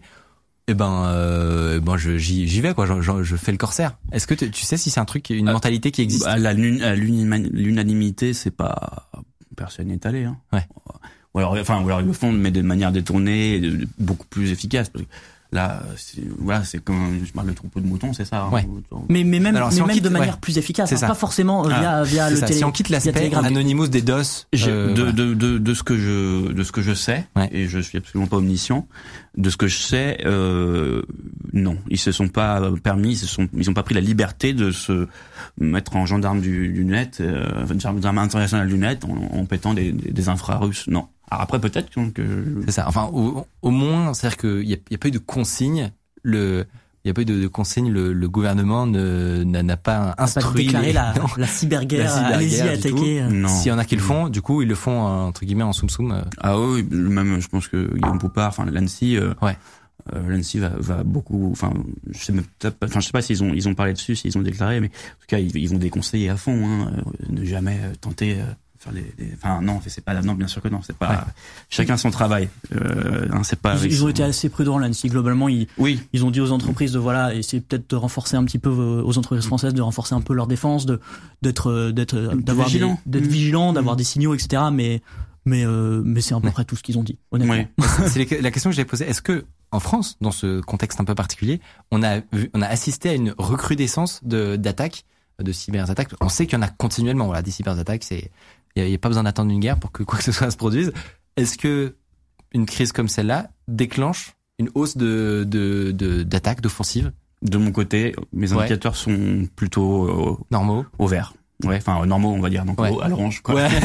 j'y vais quoi. Je fais le corsaire. Est-ce que tu sais si c'est un truc, une mentalité qui existe? L'unanimité, c'est pas, personne n'est allé. Hein. Ouais. Ou alors ils le font mais de manière détournée, beaucoup plus efficace. Là, c'est comme je parle de troupeau de moutons, c'est ça. Ouais. Hein. Mais même de manière plus efficace, hein, pas forcément via le télé. Si on quitte l'aspect Anonymous des DOS, de ce que je sais, et je suis absolument pas omniscient, de ce que je sais, non, ils se sont pas permis, ils ont pas pris la liberté de se mettre en gendarme du net, gendarme international du net, en pétant des infras russes. Non. Alors après peut-être que c'est ça. Enfin au moins, c'est-à-dire qu'il y a pas eu de consigne. Il y a pas eu de consigne. Le gouvernement n'a pas instruit. Déclaré la cyberguerre. Allez-y, attaquer. S'il y en a qui le font, du coup ils le font entre guillemets en soum-soum. Ah oui, même je pense que Guillaume Poupard, enfin l'ANSSI. L'ANSSI va beaucoup. Enfin, je sais pas s'ils ont parlé dessus, s'ils ont déclaré, mais en tout cas ils vont déconseiller à fond. Hein, ne jamais tenter. C'est pas, non, bien sûr que non, c'est pas, chacun son travail, c'est pas, ils ont été assez prudents, l'ANSSI, globalement, ils ont dit aux entreprises de et c'est peut-être de renforcer un petit peu aux entreprises françaises, de renforcer un peu leur défense, d'être vigilant, d'avoir des signaux, etc., mais c'est à peu près tout ce qu'ils ont dit, honnêtement. Ouais. C'est la question que j'ai posée. Est-ce que, en France, dans ce contexte un peu particulier, on a assisté à une recrudescence d'attaques, de cyberattaques? On sait qu'il y en a continuellement, des cyberattaques, il y a pas besoin d'attendre une guerre pour que quoi que ce soit se produise. Est-ce que une crise comme celle-là déclenche une hausse d'attaques, d'offensives? De mon côté, mes indicateurs sont plutôt normaux, au vert. Ouais, enfin normaux on va dire, donc à l'orange quoi. Ouais.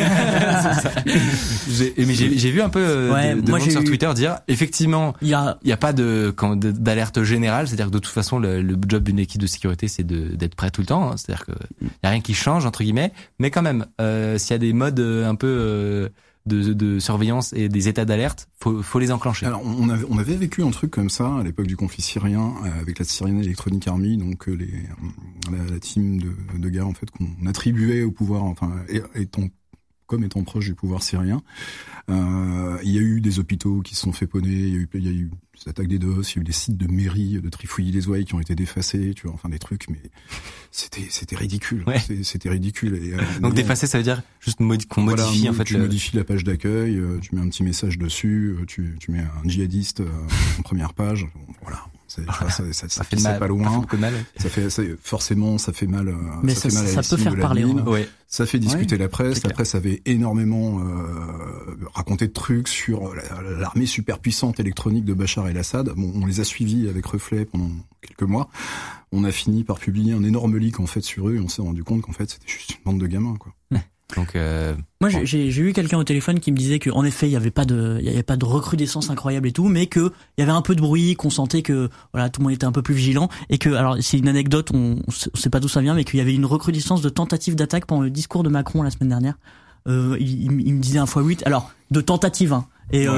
J'ai vu un peu de monde sur Twitter dire effectivement il y a pas d'alerte générale, c'est-à-dire que de toute façon le job d'une équipe de sécurité c'est d'être prêt tout le temps, hein. C'est-à-dire que il y a rien qui change entre guillemets, mais quand même s'il y a des modes un peu de surveillance et des états d'alerte, faut les enclencher. Alors on avait vécu un truc comme ça à l'époque du conflit syrien avec la Syrian Electronic Army, donc la team de gars en fait qu'on attribuait au pouvoir, enfin étant proche du pouvoir syrien. Il y a eu des hôpitaux qui se sont fait ponner, il y a eu des attaques des DOS, il y a eu des sites de mairie de Trifouilly-les-Ouailles qui ont été défacés, tu vois, enfin des trucs, mais c'était ridicule. Ouais. C'était ridicule. Et, donc défacer, ça veut dire juste qu'on modifie en fait. Tu modifies la page d'accueil, tu mets un petit message dessus, tu mets un djihadiste en première page, voilà. Ça fait mal, pas loin. Forcément, ça fait mal. Mais ça peut faire parler. Ouais. Ça fait discuter la presse. La presse avait énormément raconté de trucs sur l'armée super puissante électronique de Bachar el-Assad. Bon, on les a suivis avec reflet pendant quelques mois. On a fini par publier un énorme leak en fait sur eux et on s'est rendu compte qu'en fait c'était juste une bande de gamins quoi. Donc moi j'ai eu quelqu'un au téléphone qui me disait que en effet il y avait pas de recrudescence incroyable et tout, mais que il y avait un peu de bruit, qu'on sentait que tout le monde était un peu plus vigilant et que alors c'est une anecdote, on sait pas d'où ça vient, mais qu'il y avait une recrudescence de tentatives d'attaque pendant le discours de Macron la semaine dernière. Il me disait 1x8, alors de tentatives hein,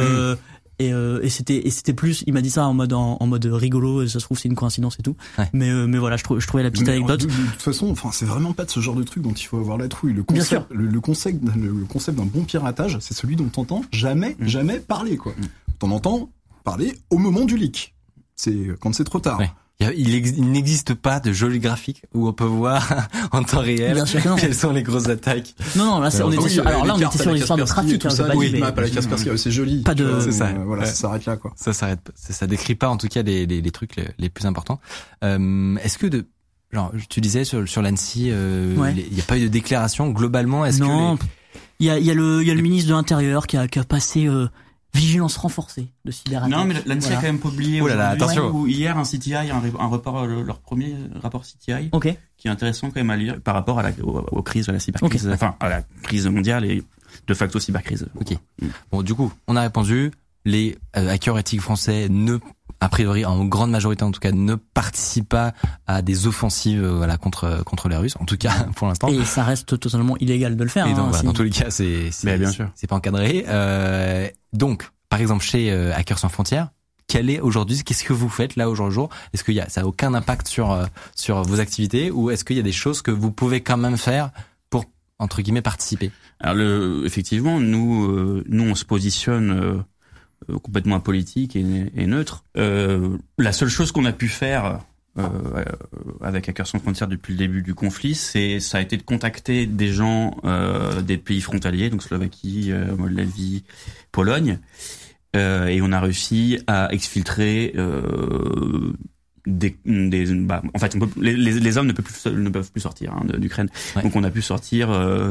et c'était plus, il m'a dit ça en mode rigolo, et ça se trouve c'est une coïncidence et tout. Ouais. Mais voilà, je trouvais la petite anecdote. De toute façon, enfin c'est vraiment pas de ce genre de truc dont il faut avoir la trouille. Le concept d'un bon piratage, c'est celui dont t'entends jamais parler quoi. T'en entends parler au moment du leak. C'est quand c'est trop tard. Ouais. Il n'existe pas de joli graphique où on peut voir en temps réel quelles sont les grosses attaques. Non, là, on était sur l'histoire de trafic, hein, pas la Kaspersky, c'est joli. Pas de, c'est ça. Voilà, ça s'arrête là, quoi. Ça décrit pas, en tout cas, les trucs les plus importants. Est-ce que tu disais sur l'ANSSI, il y a pas eu de déclaration, globalement, non. Il y a le ministre de l'Intérieur qui a passé, vigilance renforcée de cyberattaque. Non, mais l'ANSSI a quand même publié attention. Hier un CTI, un report, leur premier rapport CTI, qui est intéressant quand même à lire par rapport aux crises, à la cybercrise, enfin à la crise mondiale et de facto cybercrise. Ok. Bon, du coup, on a répondu. Les hackers éthiques français a priori, en grande majorité en tout cas, ne participent pas à des offensives contre les Russes, en tout cas pour l'instant. Et ça reste totalement illégal de le faire. Et dans tous les cas, c'est bien sûr, c'est pas encadré. Donc, par exemple, chez Hackers sans frontières, quel est aujourd'hui, qu'est-ce que vous faites là au jour le jour? Est-ce que ça a aucun impact sur vos activités, ou est-ce qu'il y a des choses que vous pouvez quand même faire pour, entre guillemets, participer? Alors effectivement, nous on se positionne complètement apolitique et neutre. La seule chose qu'on a pu faire avec Hackers Sans Frontières depuis le début du conflit, ça a été de contacter des gens des pays frontaliers, donc Slovaquie, Moldavie, Pologne, et on a réussi à exfiltrer en fait les hommes ne peuvent plus sortir d'Ukraine. Ouais. Donc on a pu sortir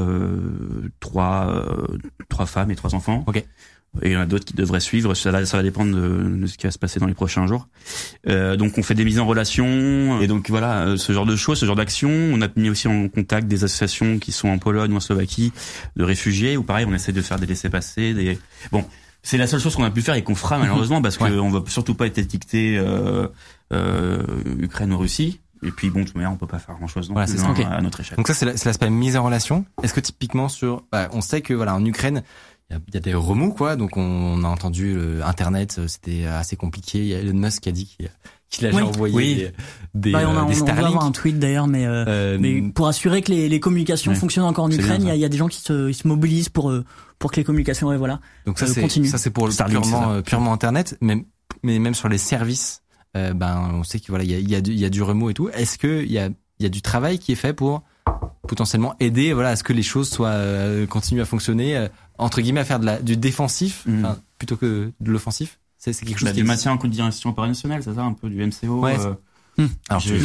3 femmes et 3 enfants. OK. Et il y en a d'autres qui devraient suivre. Ça va dépendre de ce qui va se passer dans les prochains jours. Donc on fait des mises en relation, et donc voilà, ce genre de choses, ce genre d'actions. On a mis aussi en contact des associations qui sont en Pologne ou en Slovaquie de réfugiés, où pareil on essaie de faire des laissez-passer. Bon, c'est la seule chose qu'on a pu faire et qu'on fera malheureusement, parce qu'on va surtout pas être étiqueté Ukraine ou Russie. Et puis bon, de toute manière, on peut pas faire grand-chose non plus, à notre échelle. Donc ça, c'est l'aspect mise en relation. Est-ce que typiquement on sait que voilà, en Ukraine, il y a des remous, quoi. Donc on a entendu Internet, c'était assez compliqué. Il y a Elon Musk qui a dit qu'il allait envoyer des Starlink. On doit avoir un tweet d'ailleurs, mais pour assurer que les communications fonctionnent encore en Ukraine, il y a des gens qui se mobilisent pour que les communications, donc ça continuent. Ça c'est pour le purement Internet, mais même sur les services, on sait que voilà, il y a du remous et tout. Est-ce que il y a du travail qui est fait pour potentiellement aider à ce que les choses continuent à fonctionner, entre guillemets, à faire du défensif plutôt que de l'offensif? C'est quelque chose qui maintient un coup de direction opérationnelle, c'est ça, un peu du MCO. Ouais. Alors, il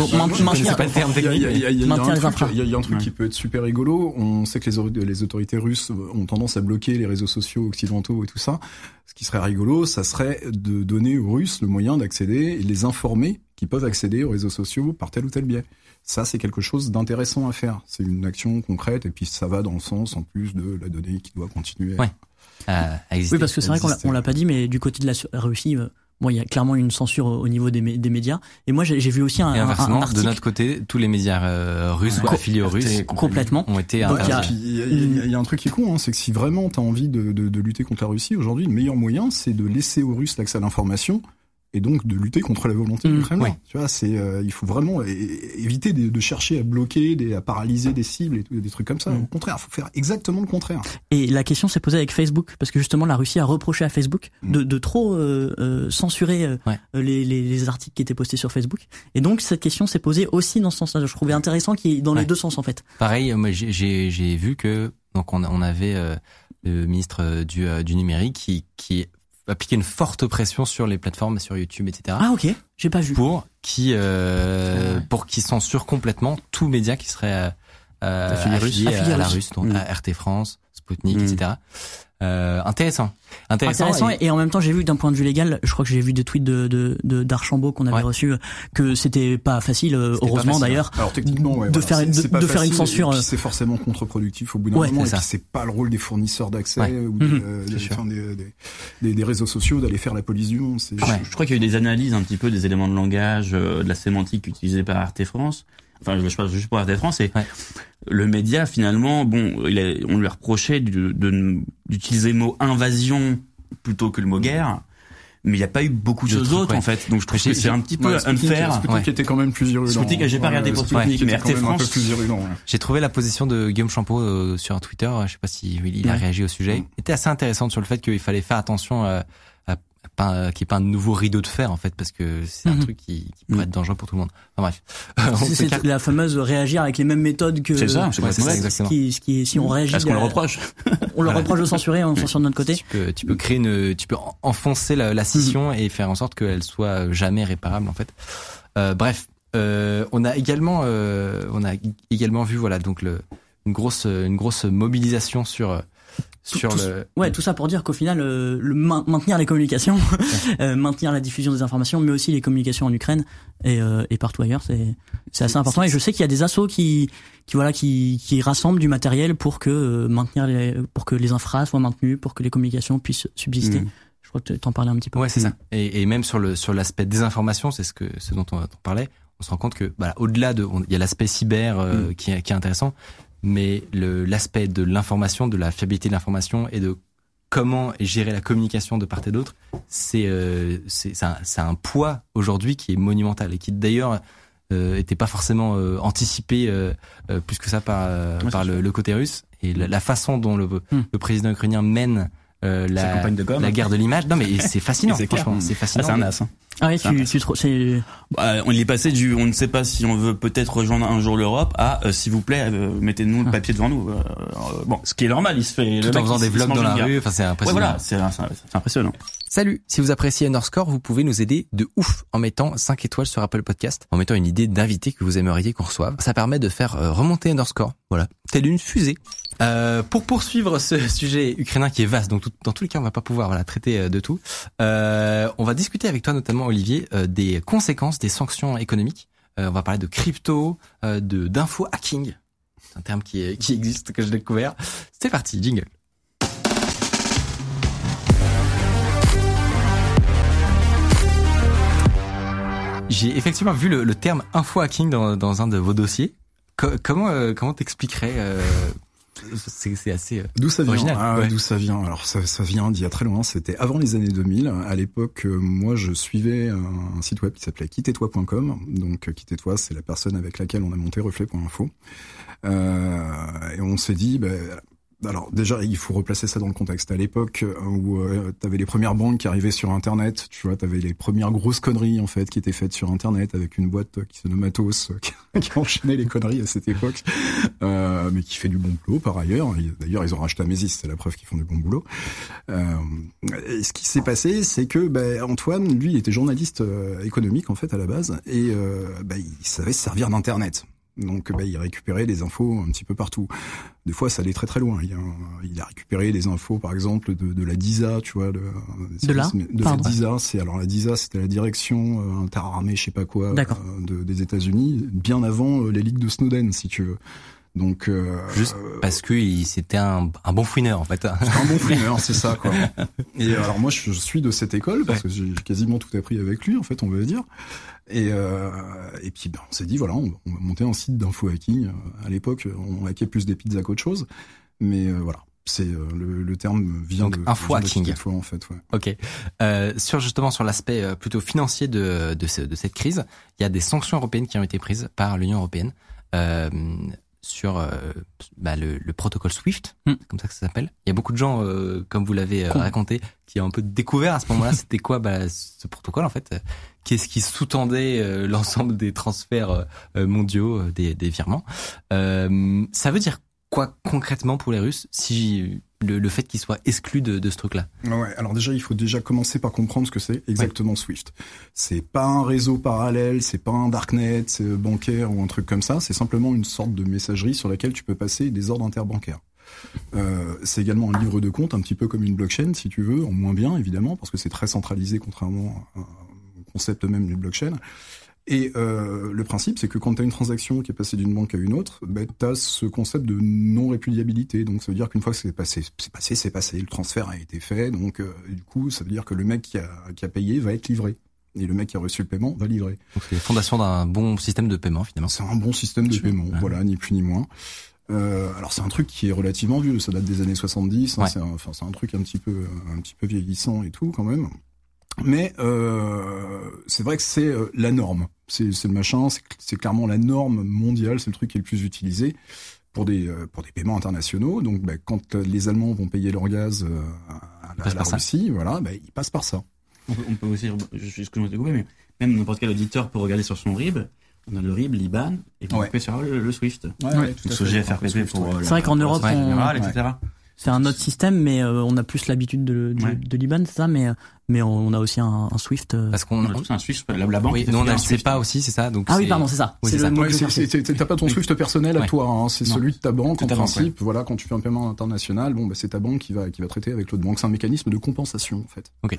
y a un truc qui peut être super rigolo. On sait que les autorités russes ont tendance à bloquer les réseaux sociaux occidentaux et tout ça. Ce qui serait rigolo, ça serait de donner aux Russes le moyen d'accéder et les informer qu'ils peuvent accéder aux réseaux sociaux par tel ou tel biais. Ça, c'est quelque chose d'intéressant à faire. C'est une action concrète, et puis ça va dans le sens, en plus, de la donnée qui doit continuer à exister. Oui, parce que c'est vrai qu'on l'a pas dit, mais du côté de la Russie, il y a clairement une censure au niveau des médias. Et moi, j'ai vu aussi un article. De notre côté, tous les médias russes ou affiliés aux Russes complètement ont été interdits. Il y a un truc qui est con, c'est que si vraiment t'as envie de lutter contre la Russie, aujourd'hui, le meilleur moyen, c'est de laisser aux Russes l'accès à l'information, et donc de lutter contre la volonté du Kremlin. Ouais. Tu vois, il faut vraiment éviter de chercher à bloquer, à paralyser des cibles et des trucs comme ça. Au contraire, il faut faire exactement le contraire. Et la question s'est posée avec Facebook, parce que justement la Russie a reproché à Facebook de trop censurer les articles qui étaient postés sur Facebook. Et donc cette question s'est posée aussi dans ce sens-là. Je trouvais intéressant qu'il y ait dans les deux sens en fait. Pareil, moi j'ai vu que donc on avait le ministre du numérique qui appliquer une forte pression sur les plateformes, sur YouTube, etc. Ah ok, j'ai pas vu. Pour qu'ils censurent complètement tout média qui serait affilié à la Russe, donc à RT France, Sputnik, etc. Intéressant. Et en même temps, j'ai vu d'un point de vue légal, je crois que j'ai vu des tweets d'Archambault qu'on avait reçus, que c'était pas facile, heureusement d'ailleurs. Alors techniquement, de faire une censure. Et puis c'est forcément contre-productif au bout d'un moment. Et puis c'est pas le rôle des fournisseurs d'accès ou des réseaux sociaux d'aller faire la police du monde. Je crois qu'il y a eu des analyses un petit peu des éléments de langage, de la sémantique utilisée par RT France. Enfin, je parle juste pour RT France, et le média, finalement, on lui a reproché d'utiliser le mot invasion plutôt que le mot guerre, mais il n'y a pas eu beaucoup de choses d'autres, en fait. Donc je trouve que c'est un petit peu unfair. Sputnik était quand même plus virulent. Sputnik, j'ai pas regardé pour Sputnik, mais RT France. Un peu plus virulent. J'ai trouvé la position de Guillaume Champeau sur Twitter, je sais pas si il a réagi au sujet, était assez intéressante sur le fait qu'il fallait faire attention qu'il n'y ait pas un nouveau rideau de fer, en fait, parce que c'est un truc qui pourrait être dangereux pour tout le monde. Enfin bref. C'est la fameuse réagir avec les mêmes méthodes que... C'est ça, exactement. Si on réagit... Est-ce qu'on le reproche? On le reproche de censurer, on censure de notre côté. Tu peux créer tu peux enfoncer la scission et faire en sorte qu'elle soit jamais réparable, en fait. Bref. On a également vu, voilà, donc une grosse mobilisation sur tout ça pour dire qu'au final maintenir les communications maintenir la diffusion des informations, mais aussi les communications en Ukraine et partout ailleurs, c'est assez important. Et je sais qu'il y a des assos qui rassemblent du matériel pour que les infras soient maintenus, pour que les communications puissent subsister. Je crois que t'en parlais un petit peu. Ouais, c'est ça. Et même sur l'aspect désinformation, c'est ce dont on parlait, on se rend compte que au-delà il y a l'aspect cyber qui est intéressant, mais l'aspect de l'information, de la fiabilité de l'information et de comment gérer la communication de part et d'autre, c'est un poids aujourd'hui qui est monumental et qui d'ailleurs était pas forcément anticipé plus que ça par le côté russe, et la façon dont le président ukrainien mène la guerre de l'image. Non mais c'est fascinant, franchement, c'est fascinant. C'est un as. Ah oui, on est passé on ne sait pas si on veut peut-être rejoindre un jour l'Europe à s'il vous plaît, mettez-nous le papier devant nous. Bon, ce qui est normal, il se fait tout en faisant des vlogs dans la rue. Enfin, c'est impressionnant. Ouais, voilà, c'est impressionnant. Salut, si vous appréciez Underscore, vous pouvez nous aider de ouf en mettant 5 étoiles sur Apple Podcast, en mettant une idée d'invité que vous aimeriez qu'on reçoive. Ça permet de faire remonter Underscore, voilà, telle une fusée. Pour poursuivre ce sujet ukrainien qui est vaste, donc dans tous les cas on va pas pouvoir traiter de tout, on va discuter avec toi notamment Olivier des conséquences des sanctions économiques. On va parler de crypto, d'info hacking, c'est un terme qui existe, que j'ai découvert. C'est parti, jingle. J'ai effectivement vu le terme info hacking dans un de vos dossiers. Comment t'expliquerais c'est assez d'où ça vient original. Ouais. D'où ça vient? Alors ça vient d'il y a très loin, c'était avant les années 2000. À l'époque, moi je suivais un site web qui s'appelait quitetoi.com. Donc Quitetoi, c'est la personne avec laquelle on a monté reflet.info. Et on s'est dit alors déjà, il faut replacer ça dans le contexte. À l'époque où t'avais les premières banques qui arrivaient sur Internet, tu vois, t'avais les premières grosses conneries en fait qui étaient faites sur Internet avec une boîte qui se nomme Atos qui enchaînait les conneries à cette époque, mais qui fait du bon boulot par ailleurs. D'ailleurs, ils ont racheté Amesis, c'est la preuve qu'ils font du bon boulot. Et ce qui s'est passé, c'est que Antoine, lui, il était journaliste économique en fait à la base, et il savait se servir d'Internet. Donc il récupérait des infos un petit peu partout. Des fois ça allait très très loin. Il a récupéré des infos par exemple de la DISA, tu vois, la DISA, la DISA c'était la direction interarmée je sais pas quoi des États-Unis, bien avant les leaks de Snowden si tu veux. Donc juste parce que c'était un bon fouineur en fait. C'était un bon fouineur, c'est ça quoi. Et alors moi je suis de cette école parce que j'ai quasiment tout appris avec lui en fait, on va dire. Et puis on s'est dit voilà, on va monter un site d'info hacking. À l'époque, on hackait plus des pizzas qu'autre chose, mais voilà. C'est le terme vient donc, de info hacking en fait. Ouais. Ok. Sur l'aspect plutôt financier de cette crise, il y a des sanctions européennes qui ont été prises par l'Union européenne. Sur le protocole SWIFT, c'est comme ça que ça s'appelle. Il y a beaucoup de gens, comme vous l'avez raconté, qui ont un peu découvert à ce moment-là, c'était quoi ce protocole en fait. Qu'est-ce qui sous-tendait l'ensemble des transferts mondiaux, des virements. Ça veut dire quoi concrètement pour les Russes si le fait qu'ils soient exclus de ce truc-là? Ouais, alors déjà, il faut commencer par comprendre ce que c'est exactement Swift. C'est pas un réseau parallèle, c'est pas un darknet bancaire ou un truc comme ça, c'est simplement une sorte de messagerie sur laquelle tu peux passer des ordres interbancaires. C'est également un livre de compte, un petit peu comme une blockchain, si tu veux, en moins bien, évidemment, parce que c'est très centralisé, contrairement au concept même d'une blockchain. Et le principe, c'est que quand tu as une transaction qui est passée d'une banque à une autre, tu as ce concept de non-répudiabilité. Donc ça veut dire qu'une fois que c'est passé. Le transfert a été fait, donc du coup, ça veut dire que le mec qui a payé va être livré. Et le mec qui a reçu le paiement va livrer. Donc c'est la fondation d'un bon système de paiement, finalement. C'est un bon système de paiement, voilà, ni plus ni moins. Alors c'est un truc qui est relativement vieux, ça date des années 70, hein, c'est un truc un petit peu vieillissant et tout quand même. Mais c'est vrai que c'est la norme. C'est le machin, c'est clairement la norme mondiale, c'est le truc qui est le plus utilisé pour des paiements internationaux. Donc quand les Allemands vont payer leur gaz à la Russie, voilà, ils passent par ça. On peut aussi, excuse-moi de te couper, mais même n'importe quel auditeur peut regarder sur son RIB. On a le RIB, l'IBAN, et on peut sur le SWIFT. Ce GFRPP pour c'est vrai qu'en Europe, etc. C'est un autre système, mais on a plus l'habitude de l'IBAN, c'est ça, mais on a aussi un SWIFT. Parce qu'on a tous un SWIFT, la banque. Oui, nous on a le SEPA aussi, c'est ça. Donc oui, pardon, c'est ça. Oui, t'as pas ton SWIFT personnel à toi, hein, c'est celui de ta banque en principe. Voilà, quand tu fais un paiement international, c'est ta banque qui va traiter avec l'autre banque. C'est un mécanisme de compensation en fait. Ok.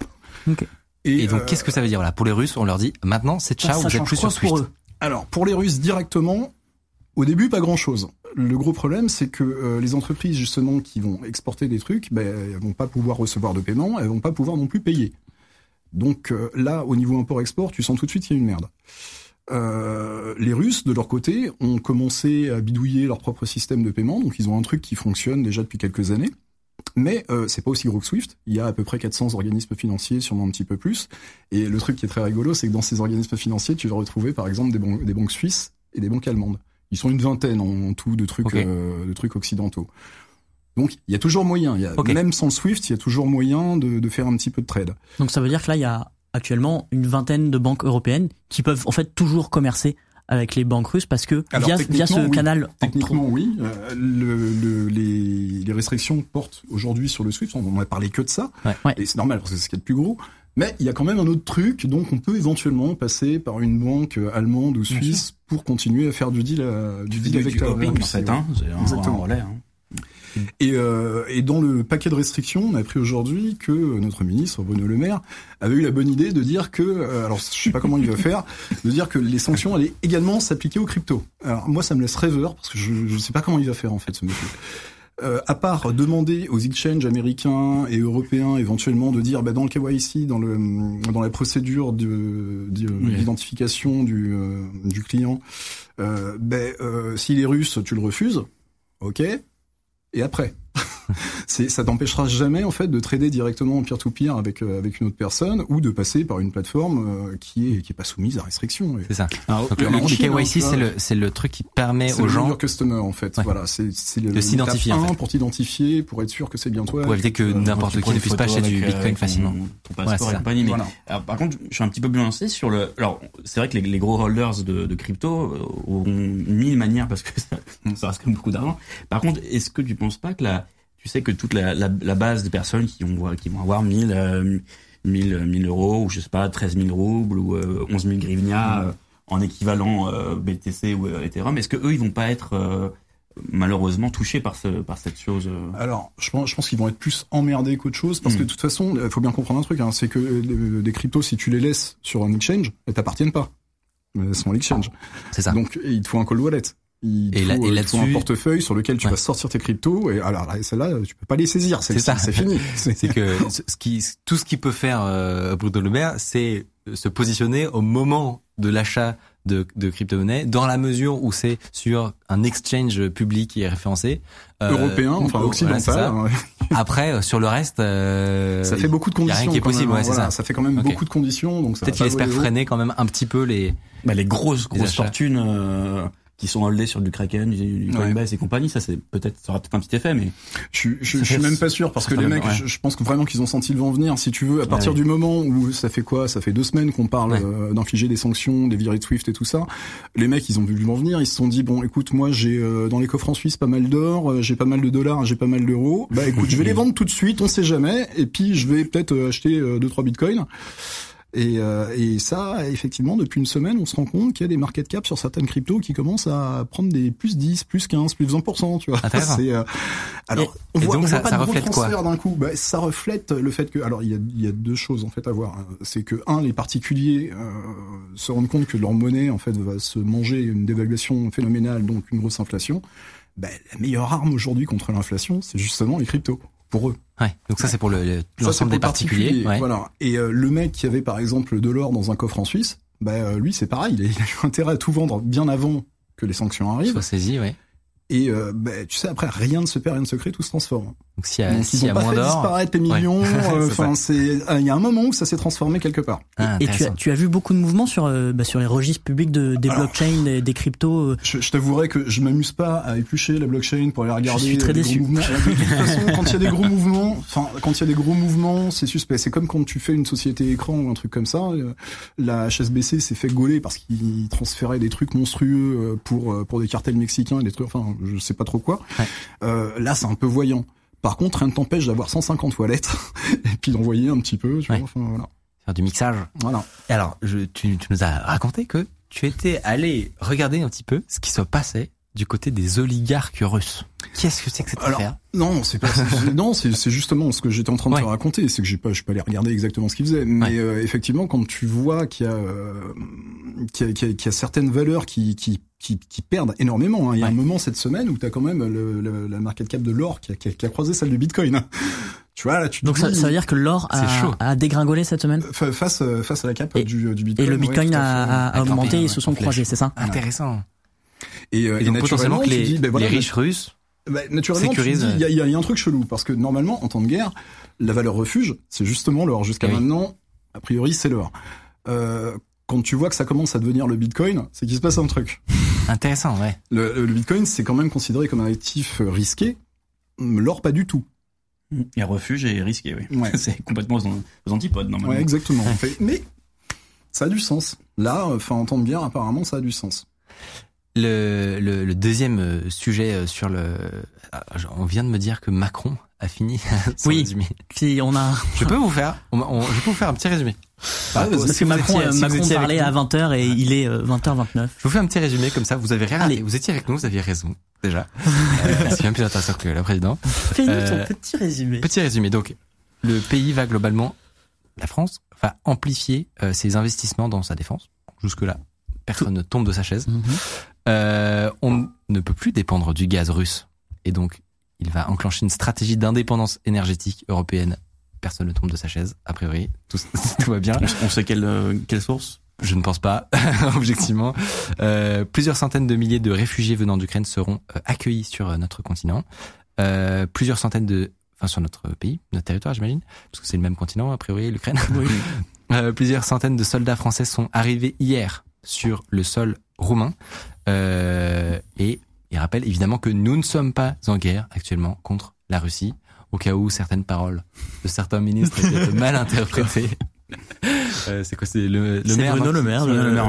Et donc qu'est-ce que ça veut dire là pour les Russes? On leur dit maintenant c'est ciao, vous êtes plus sur SWIFT. Alors pour les Russes directement, au début pas grand chose. Le gros problème, c'est que les entreprises justement qui vont exporter des trucs, elles vont pas pouvoir recevoir de paiement, elles vont pas pouvoir non plus payer. Donc là, au niveau import-export, tu sens tout de suite qu'il y a une merde. Les Russes, de leur côté, ont commencé à bidouiller leur propre système de paiement, donc ils ont un truc qui fonctionne déjà depuis quelques années. Mais c'est pas aussi gros que Swift. Il y a à peu près 400 organismes financiers, sûrement un petit peu plus. Et le truc qui est très rigolo, c'est que dans ces organismes financiers, tu vas retrouver par exemple des banques suisses et des banques allemandes. Ils sont une vingtaine en tout de trucs occidentaux. Donc il y a toujours moyen. Même sans le Swift, il y a toujours moyen de faire un petit peu de trade. Donc ça veut dire que là, il y a actuellement une vingtaine de banques européennes qui peuvent en fait toujours commercer avec les banques russes parce que via ce canal. Techniquement, oui. Les restrictions portent aujourd'hui sur le Swift. On n'a parlé que de ça. Ouais. Et c'est normal parce que c'est ce qu'il y a de plus gros. Mais il y a quand même un autre truc. Donc, on peut éventuellement passer par une banque allemande ou suisse pour continuer à faire du deal avec la hopping, en fait, hein. C'est exactement. Un relais, hein. Et dans le paquet de restrictions, on a appris aujourd'hui que notre ministre Bruno Le Maire avait eu la bonne idée de dire que, alors je sais pas comment il va faire, de dire que les sanctions allaient également s'appliquer aux cryptos. Alors moi, ça me laisse rêveur parce que je sais pas comment il va faire en fait ce monsieur. À part demander aux exchanges américains et européens éventuellement de dire dans le KYC, dans la procédure d'identification du client, s'il est russe, tu le refuses, ok. Et après, ça t'empêchera jamais en fait de trader directement en peer-to-peer avec une autre personne ou de passer par une plateforme qui est pas soumise à restriction. C'est ça. Alors, donc le KYC, c'est le truc qui permet aux gens le customer en fait. Ouais. Voilà, c'est de s'identifier en fait. Pour t'identifier, pour être sûr que c'est bien toi. Pour éviter que n'importe qui ne puisse pas acheter du Bitcoin facilement. Ton passeport et compagnie. Mais alors, par contre, je suis un petit peu plus lancé sur le. Alors, c'est vrai que les gros holders de crypto auront mille manières parce que ça reste quand même beaucoup d'argent. Par contre, est-ce que tu penses pas que tu sais que toute la base des personnes qui vont avoir 1000 euros ou je sais pas 13 000 roubles ou 11 000 grivnia en équivalent BTC ou Ethereum, est-ce que eux ils vont pas être malheureusement touchés par cette chose? Alors je pense qu'ils vont être plus emmerdés qu'autre chose parce que de toute façon il faut bien comprendre un truc, hein, c'est que des cryptos, si tu les laisses sur un exchange, elles t'appartiennent pas, elles sont à l'exchange. C'est ça. Donc il te faut un cold wallet. Il faut un portefeuille sur lequel tu vas sortir tes cryptos et alors celle-là tu peux pas les saisir, c'est fini. C'est que tout ce qui peut faire Bruno Le Maire, c'est se positionner au moment de l'achat de crypto-monnaies dans la mesure où c'est sur un exchange public qui est référencé européen, enfin occidental. Voilà, après sur le reste ça fait beaucoup de conditions. Il y a rien qui est possible, c'est ça. Ça fait quand même beaucoup de conditions, donc ça peut-être qu'il espère freiner quand même un petit peu les grosses fortunes qui sont holdés sur du Kraken, du Coinbase et compagnie, ça aura peut-être un petit effet, mais je suis même pas sûr parce que les mecs, je pense que vraiment qu'ils ont senti le vent venir. Si tu veux, à partir du moment où ça fait 2 semaines qu'on parle d'infliger des sanctions, des virées de Swift et tout ça, les mecs ils ont vu le vent venir, ils se sont dit bon écoute, moi j'ai dans les coffres en Suisse pas mal d'or, j'ai pas mal de dollars, j'ai pas mal d'euros, écoute je vais les vendre tout de suite, on sait jamais, et puis je vais peut-être acheter 2-3 bitcoins. Et ça, effectivement, depuis une semaine, on se rend compte qu'il y a des market caps sur certaines cryptos qui commencent à prendre des plus 10, plus 15, plus 20%, tu vois. Alors, on voit pas de gros transferts d'un coup. Ça reflète le fait que, alors, il y a deux choses, en fait, à voir. C'est que, les particuliers, se rendent compte que leur monnaie, en fait, va se manger une dévaluation phénoménale, donc une grosse inflation. La meilleure arme aujourd'hui contre l'inflation, c'est justement les cryptos. Pour eux. Ouais. Donc ça c'est pour l'ensemble des particuliers. Voilà. Et le mec qui avait par exemple de l'or dans un coffre en Suisse, lui c'est pareil, il a eu intérêt à tout vendre bien avant que les sanctions arrivent. Soit saisi, ouais. Et tu sais, après rien ne se perd, rien ne se crée, tout se transforme. Donc s'il y a moins d'or, ils ont pas fait disparaître les millions. Ouais. Il y a un moment où ça s'est transformé quelque part. Et tu as vu beaucoup de mouvements sur les registres publics des blockchains, des cryptos. Je t'avouerai que je m'amuse pas à éplucher la blockchain pour aller regarder. Je suis très déçu. De toute façon, quand il y a des gros mouvements, c'est suspect. C'est comme quand tu fais une société écran ou un truc comme ça. La HSBC s'est fait gauler parce qu'ils transféraient des trucs monstrueux pour des cartels mexicains et des trucs. Enfin, je sais pas trop quoi. Ouais. Là, c'est un peu voyant. Par contre, rien ne t'empêche d'avoir 150 wallets et puis d'envoyer un petit peu, tu vois. Enfin, voilà. Faire du mixage. Voilà. Et alors, tu nous as raconté que tu étais allé regarder un petit peu ce qui se passait du côté des oligarques russes. Qu'est-ce que c'est que cette affaire? Non, c'est pas, c'est justement ce que j'étais en train de te raconter. C'est que je suis pas allé regarder exactement ce qu'ils faisaient. Mais, effectivement, quand tu vois qu'il y a certaines valeurs qui perdent énormément, hein. Il y a un moment cette semaine où t'as quand même la market cap de l'or qui a croisé celle du Bitcoin. Tu vois, là, donc ça veut dire que l'or a dégringolé cette semaine? Face à la cap du Bitcoin. Et le Bitcoin a augmenté et se sont croisés, c'est ça? Intéressant. Et donc potentiellement que les riches russes Naturellement, il y a un truc chelou parce que normalement, en temps de guerre, la valeur refuge, c'est justement l'or. Jusqu'à maintenant, a priori, c'est l'or. Quand tu vois que ça commence à devenir le Bitcoin, c'est qu'il se passe un truc. Intéressant, ouais. Le Bitcoin, c'est quand même considéré comme un actif risqué. L'or, pas du tout. Et refuge et risqué, oui. Ouais. C'est complètement aux antipodes, normalement. Ouais, exactement. Mais ça a du sens. Là, en temps de guerre, apparemment, ça a du sens. Le deuxième sujet sur on vient de me dire que Macron a fini son résumé. Si on a. Je peux vous faire un petit résumé. Parce que Macron parlait à 20h et il est 20h29. Je vous fais un petit résumé comme ça, vous avez rien raté. Vous étiez avec nous, vous aviez raison déjà. C'est bien plus intéressant que la présidente. Fais-nous ton petit résumé. Petit résumé. Donc le pays va globalement, la France va amplifier ses investissements dans sa défense. Jusque là, personne ne tombe de sa chaise. On ne peut plus dépendre du gaz russe et donc il va enclencher une stratégie d'indépendance énergétique européenne. Personne ne tombe de sa chaise, a priori. Tout va bien. On sait quelle source? Je ne pense pas, objectivement. Plusieurs centaines de milliers de réfugiés venant d'Ukraine seront accueillis sur notre continent. Plusieurs centaines sur notre pays, notre territoire, j'imagine, parce que c'est le même continent, a priori, l'Ukraine. Oui. Plusieurs centaines de soldats français sont arrivés hier sur le sol roumain. Et il rappelle évidemment que nous ne sommes pas en guerre actuellement contre la Russie, au cas où certaines paroles de certains ministres étaient mal interprétées. C'est quoi, c'est le maire? Bruno Le Maire.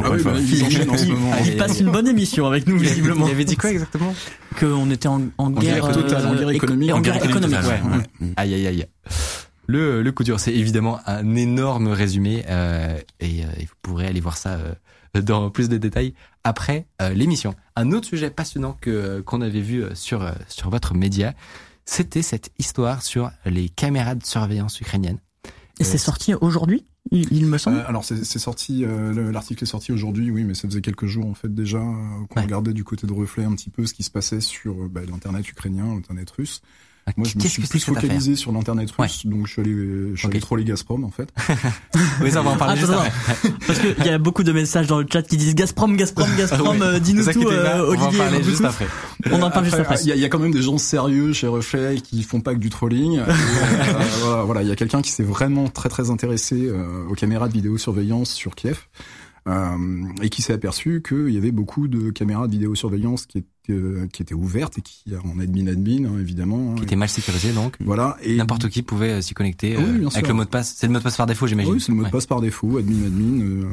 Il passe une bonne émission avec nous, visiblement. Il avait dit quoi exactement? Qu'on était en guerre totale, en guerre économique. En guerre économique. Ouais. Aïe. Le coup dur, c'est évidemment un énorme résumé, et vous pourrez aller voir ça dans plus de détails après l'émission. Un autre sujet passionnant qu'on avait vu sur votre média, c'était cette histoire sur les caméras de surveillance ukrainiennes. Et c'est sorti aujourd'hui, il me semble. Alors c'est sorti, l'article est sorti aujourd'hui, oui, mais ça faisait quelques jours en fait déjà qu'on regardait du côté de Reflet un petit peu ce qui se passait sur l'internet ukrainien, l'internet russe. Moi, je me suis plus focalisé sur l'internet russe, donc je suis allé troller Gazprom en fait. Oui, ça on va en parler juste après. Parce que il y a beaucoup de messages dans le chat qui disent Gazprom, dis-nous tout, Olivier. On va en parler juste après. On en parle juste après. Il y a quand même des gens sérieux chez Reflet qui font pas que du trolling. Voilà, il y a quelqu'un qui s'est vraiment très très intéressé aux caméras de vidéosurveillance sur Kiev. Et qui s'est aperçu qu'il y avait beaucoup de caméras de vidéosurveillance qui étaient ouvertes et qui en admin évidemment qui étaient mal sécurisées donc. Voilà, et n'importe qui pouvait s'y connecter avec le mot de passe. C'est le mot de passe par défaut, j'imagine. Oui, c'est le mot de passe par défaut, admin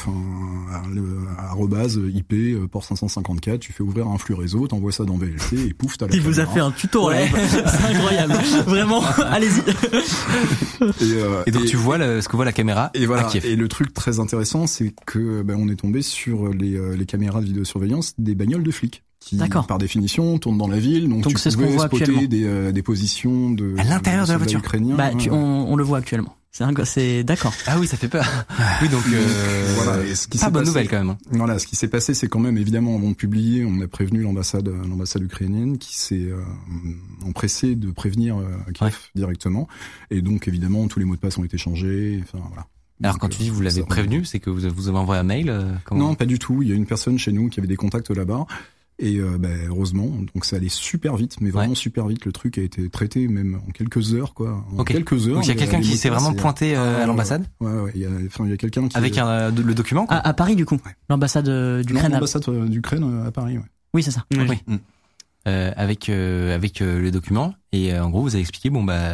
@IP port 554, tu fais ouvrir un flux réseau, t'envoies ça dans VLC et pouf, t'as la caméra. Il vous a fait un tuto en live. C'est incroyable. Vraiment, allez-y. Et donc tu vois ce que voit la caméra et voilà, à Kiev. Et le truc très intéressant, c'est que on est tombé sur les caméras de vidéosurveillance des bagnoles de flics qui, par définition, tournent dans la ville. Donc tu c'est pouvais ce qu'on voit spotter des positions à l'intérieur de la voiture. Ukrainiens. On le voit actuellement. C'est d'accord. Ah oui, ça fait peur. Oui, donc voilà. Et ce qui pas bonne nouvelle quand même. Voilà, ce qui s'est passé, c'est quand même évidemment avant de publier, on a prévenu l'ambassade ukrainienne qui s'est empressée de prévenir Kiev directement. Et donc évidemment, tous les mots de passe ont été changés. Enfin voilà. Alors quand tu dis vous l'avez prévenu, c'est que vous avez envoyé un mail Non, pas du tout. Il y a une personne chez nous qui avait des contacts là-bas. Et heureusement, donc ça allait super vite, mais vraiment super vite. Le truc a été traité même en quelques heures, quoi. Quelques heures. Donc il y a quelqu'un qui s'est vraiment pointé à l'ambassade. Ouais. Il y a quelqu'un qui avec le document. Quoi. À Paris du coup. L'ambassade d'Ukraine. L'ambassade d'Ukraine à Paris. Ouais. Oui, c'est ça. Oui. Avec le document et en gros vous avez expliqué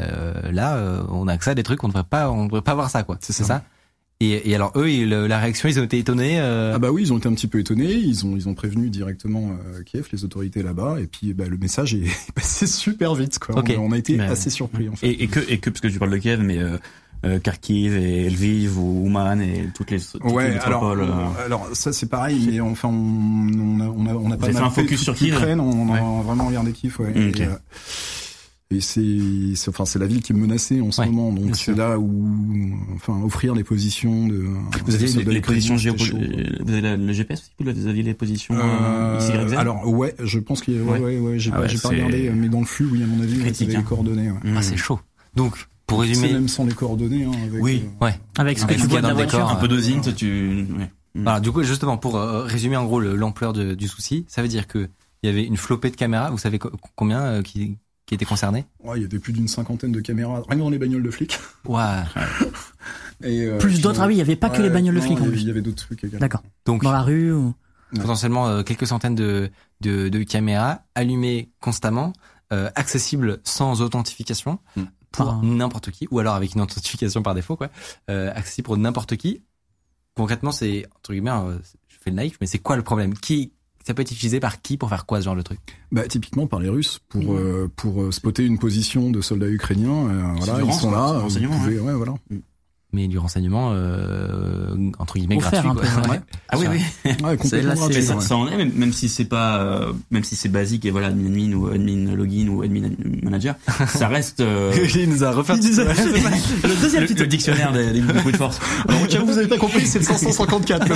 là on a accès à des trucs on devrait pas voir ça quoi. C'est ça. Et alors eux la réaction ils ont été étonnés. Ah bah oui, ils ont été un petit peu étonnés, ils ont prévenu directement Kiev, les autorités là-bas et puis le message est passé super vite quoi. Okay. On a été assez surpris en fait. Et que parce que tu parles de Kiev mais Kharkiv et Lviv ou Ouman et toutes les métropoles. Alors ça c'est pareil mais enfin on a pas mal fait un focus sur Kiev. On a vraiment regardé Kiev Okay. Et c'est la ville qui est menacée en ce moment, donc c'est là où, offrir les positions de. Vous avez les positions géopolitiques. Vous avez le GPS aussi, vous aviez les positions XYZ. Alors ouais, je pense qu'il y a, j'ai pas regardé, mais dans le flux, oui, à mon avis, vous avez les coordonnées. Ouais. Ah, c'est chaud. Donc, pour résumer. C'est même sans les coordonnées, avec. Avec ce que tu vois dans la voiture. Un peu d'osint, Voilà, du coup, justement, pour résumer en gros l'ampleur du souci, ça veut dire que il y avait une flopée de caméras. Vous savez combien qui étaient concernés? Ouais, il y avait plus d'une 50aine de caméras, rien que dans les bagnoles de flics. Ouais. Et plus d'autres, ah oui, il y avait pas que les bagnoles de flics en plus. Il y avait d'autres trucs également. D'accord. Donc dans la rue ou... potentiellement quelques centaines de caméras allumées constamment, accessibles sans authentification pour n'importe qui, ou alors avec une authentification par défaut, quoi. Accessible pour n'importe qui. Concrètement, c'est entre guillemets, je fais le naïf, mais c'est quoi le problème? Ça peut être utilisé par qui pour faire quoi ce genre de truc? Bah typiquement par les Russes pour spotter une position de soldats ukrainiens. Voilà, ils sont là. Vous pouvez, ouais, voilà. Mais du renseignement entre guillemets gratuit, quoi. Ouais. Ah oui, oui. Ouais, complètement gratuit. Ça en est, même si c'est pas, même si c'est basique et voilà, admin ou admin login ou admin manager, ça reste. Il nous a refait le deuxième le dictionnaire des coups de force. Alors, tiens, vous avez pas compris, c'est le 554.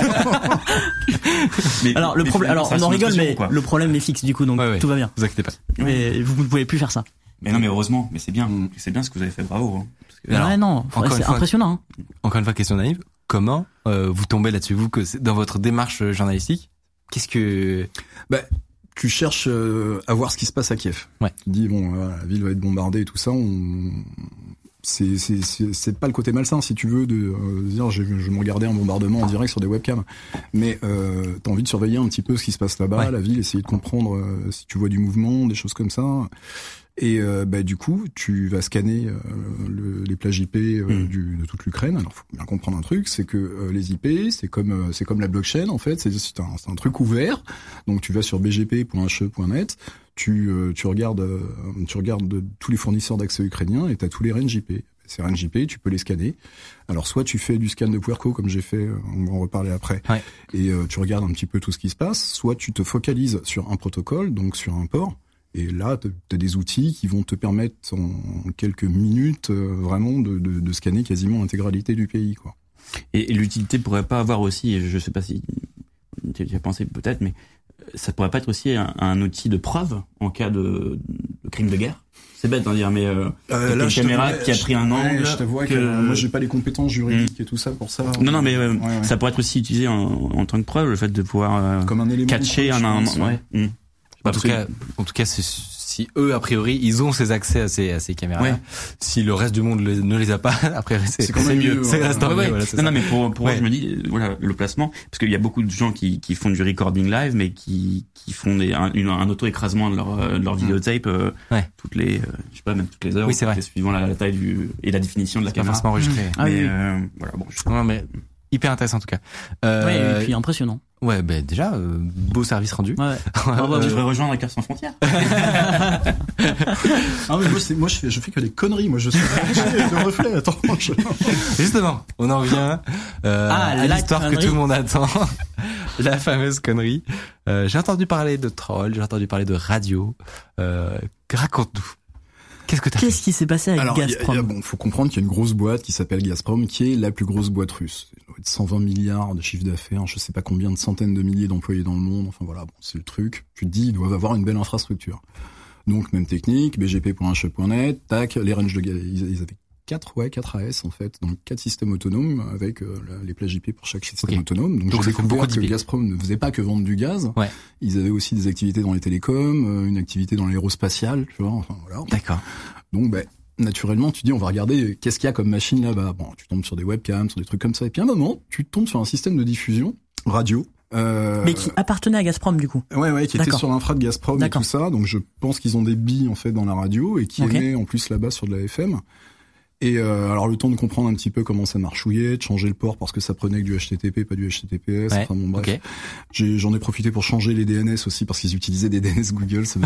Mais, alors le problème, alors on en rigole, mais quoi. Le problème est fixe du coup, donc tout va bien. Vous inquiétez pas. Mais vous ne pouvez plus faire ça. Mais non, mais heureusement, mais c'est bien ce que vous avez fait, bravo. Hein. Alors, ouais, non, c'est impressionnant. Hein. Encore une fois, question naïve. Comment vous tombez là-dessus, vous, que dans votre démarche journalistique, qu'est-ce que... Bah, tu cherches à voir ce qui se passe à Kiev. Ouais. Tu dis bon, la ville va être bombardée et tout ça. C'est pas le côté malsain, si tu veux, de dire je vais me regarder un bombardement en direct sur des webcams. Mais t'as envie de surveiller un petit peu ce qui se passe là-bas, la ville, essayer de comprendre si tu vois du mouvement, des choses comme ça. Et du coup, tu vas scanner les plages IP de toute l'Ukraine. Alors, faut bien comprendre un truc, c'est que les IP, c'est comme la blockchain en fait. C'est un truc ouvert. Donc, tu vas sur bgp.he.net, tu regardes tous les fournisseurs d'accès ukrainiens et t'as tous les ranges IP. Ces ranges IP, tu peux les scanner. Alors, soit tu fais du scan de Puerco, comme j'ai fait, on va en reparler après, et tu regardes un petit peu tout ce qui se passe. Soit tu te focalises sur un protocole, donc sur un port. Et là, t'as des outils qui vont te permettre en quelques minutes vraiment de scanner quasiment l'intégralité du pays, quoi. Et l'utilité pourrait pas avoir aussi, je sais pas si tu y as pensé peut-être, mais ça pourrait pas être aussi un outil de preuve en cas de crime de guerre? C'est bête d'en dire, mais là, une caméra qui a pris un angle. Je t'avoue que moi j'ai pas les compétences juridiques et tout ça pour ça. Non, mais ça pourrait être aussi utilisé en tant que preuve, le fait de pouvoir comme un élément catcher un. En tout cas, si eux, a priori, ils ont ces accès à ces caméras, si le reste du monde ne les a pas, après, c'est quand même mieux. C'est reste mieux. Voilà, non, mais pour moi, je me dis, voilà, le placement, parce qu'il y a beaucoup de gens qui font du recording live, mais qui font un auto-écrasement de leur vidéotape, toutes les, je sais pas, même toutes les heures. Oui, c'est vrai. Suivant la taille et la définition de la caméra. Pas forcément enregistré. Mais, voilà, bon. Non, mais hyper intéressant en tout cas. Et puis impressionnant. Ouais, déjà, beau service rendu. Ouais. Je devrais rejoindre Hackers sans frontières. Mais moi, je fais que des conneries. Moi, je suis le reflet. Attends. Justement, on en revient à l'histoire que tout le monde attend. La fameuse connerie. J'ai entendu parler de troll, j'ai entendu parler de radio. Raconte-nous. Qu'est-ce qui s'est passé avec Gazprom? Faut comprendre qu'il y a une grosse boîte qui s'appelle Gazprom, qui est la plus grosse boîte russe. 120 milliards de chiffre d'affaires, je sais pas combien de centaines de milliers d'employés dans le monde. Enfin voilà, c'est le truc. Tu te dis, ils doivent avoir une belle infrastructure. Donc même technique, bgp.he.net, tac, les ranges de ils avaient 4 AS en fait, donc 4 systèmes autonomes avec les plages IP pour chaque système autonome. Donc j'ai découvert que Gazprom ne faisait pas que vendre du gaz. Ouais. Ils avaient aussi des activités dans les télécoms, une activité dans l'aérospatial, tu vois. Enfin voilà. D'accord. Donc naturellement, tu dis on va regarder qu'est-ce qu'il y a comme machine là-bas. Bon, tu tombes sur des webcams, sur des trucs comme ça. Et puis à un moment, tu tombes sur un système de diffusion radio. Mais qui appartenait à Gazprom du coup. Ouais, qui était sur l'infra de Gazprom et tout ça. Donc je pense qu'ils ont des billes en fait dans la radio et qui émet en plus là-bas sur de la FM. Et alors le temps de comprendre un petit peu comment ça marchouillait, de changer le port parce que ça prenait que du HTTP, pas du HTTPS. Enfin bon bref. J'en ai profité pour changer les DNS aussi parce qu'ils utilisaient des DNS Google. Ça me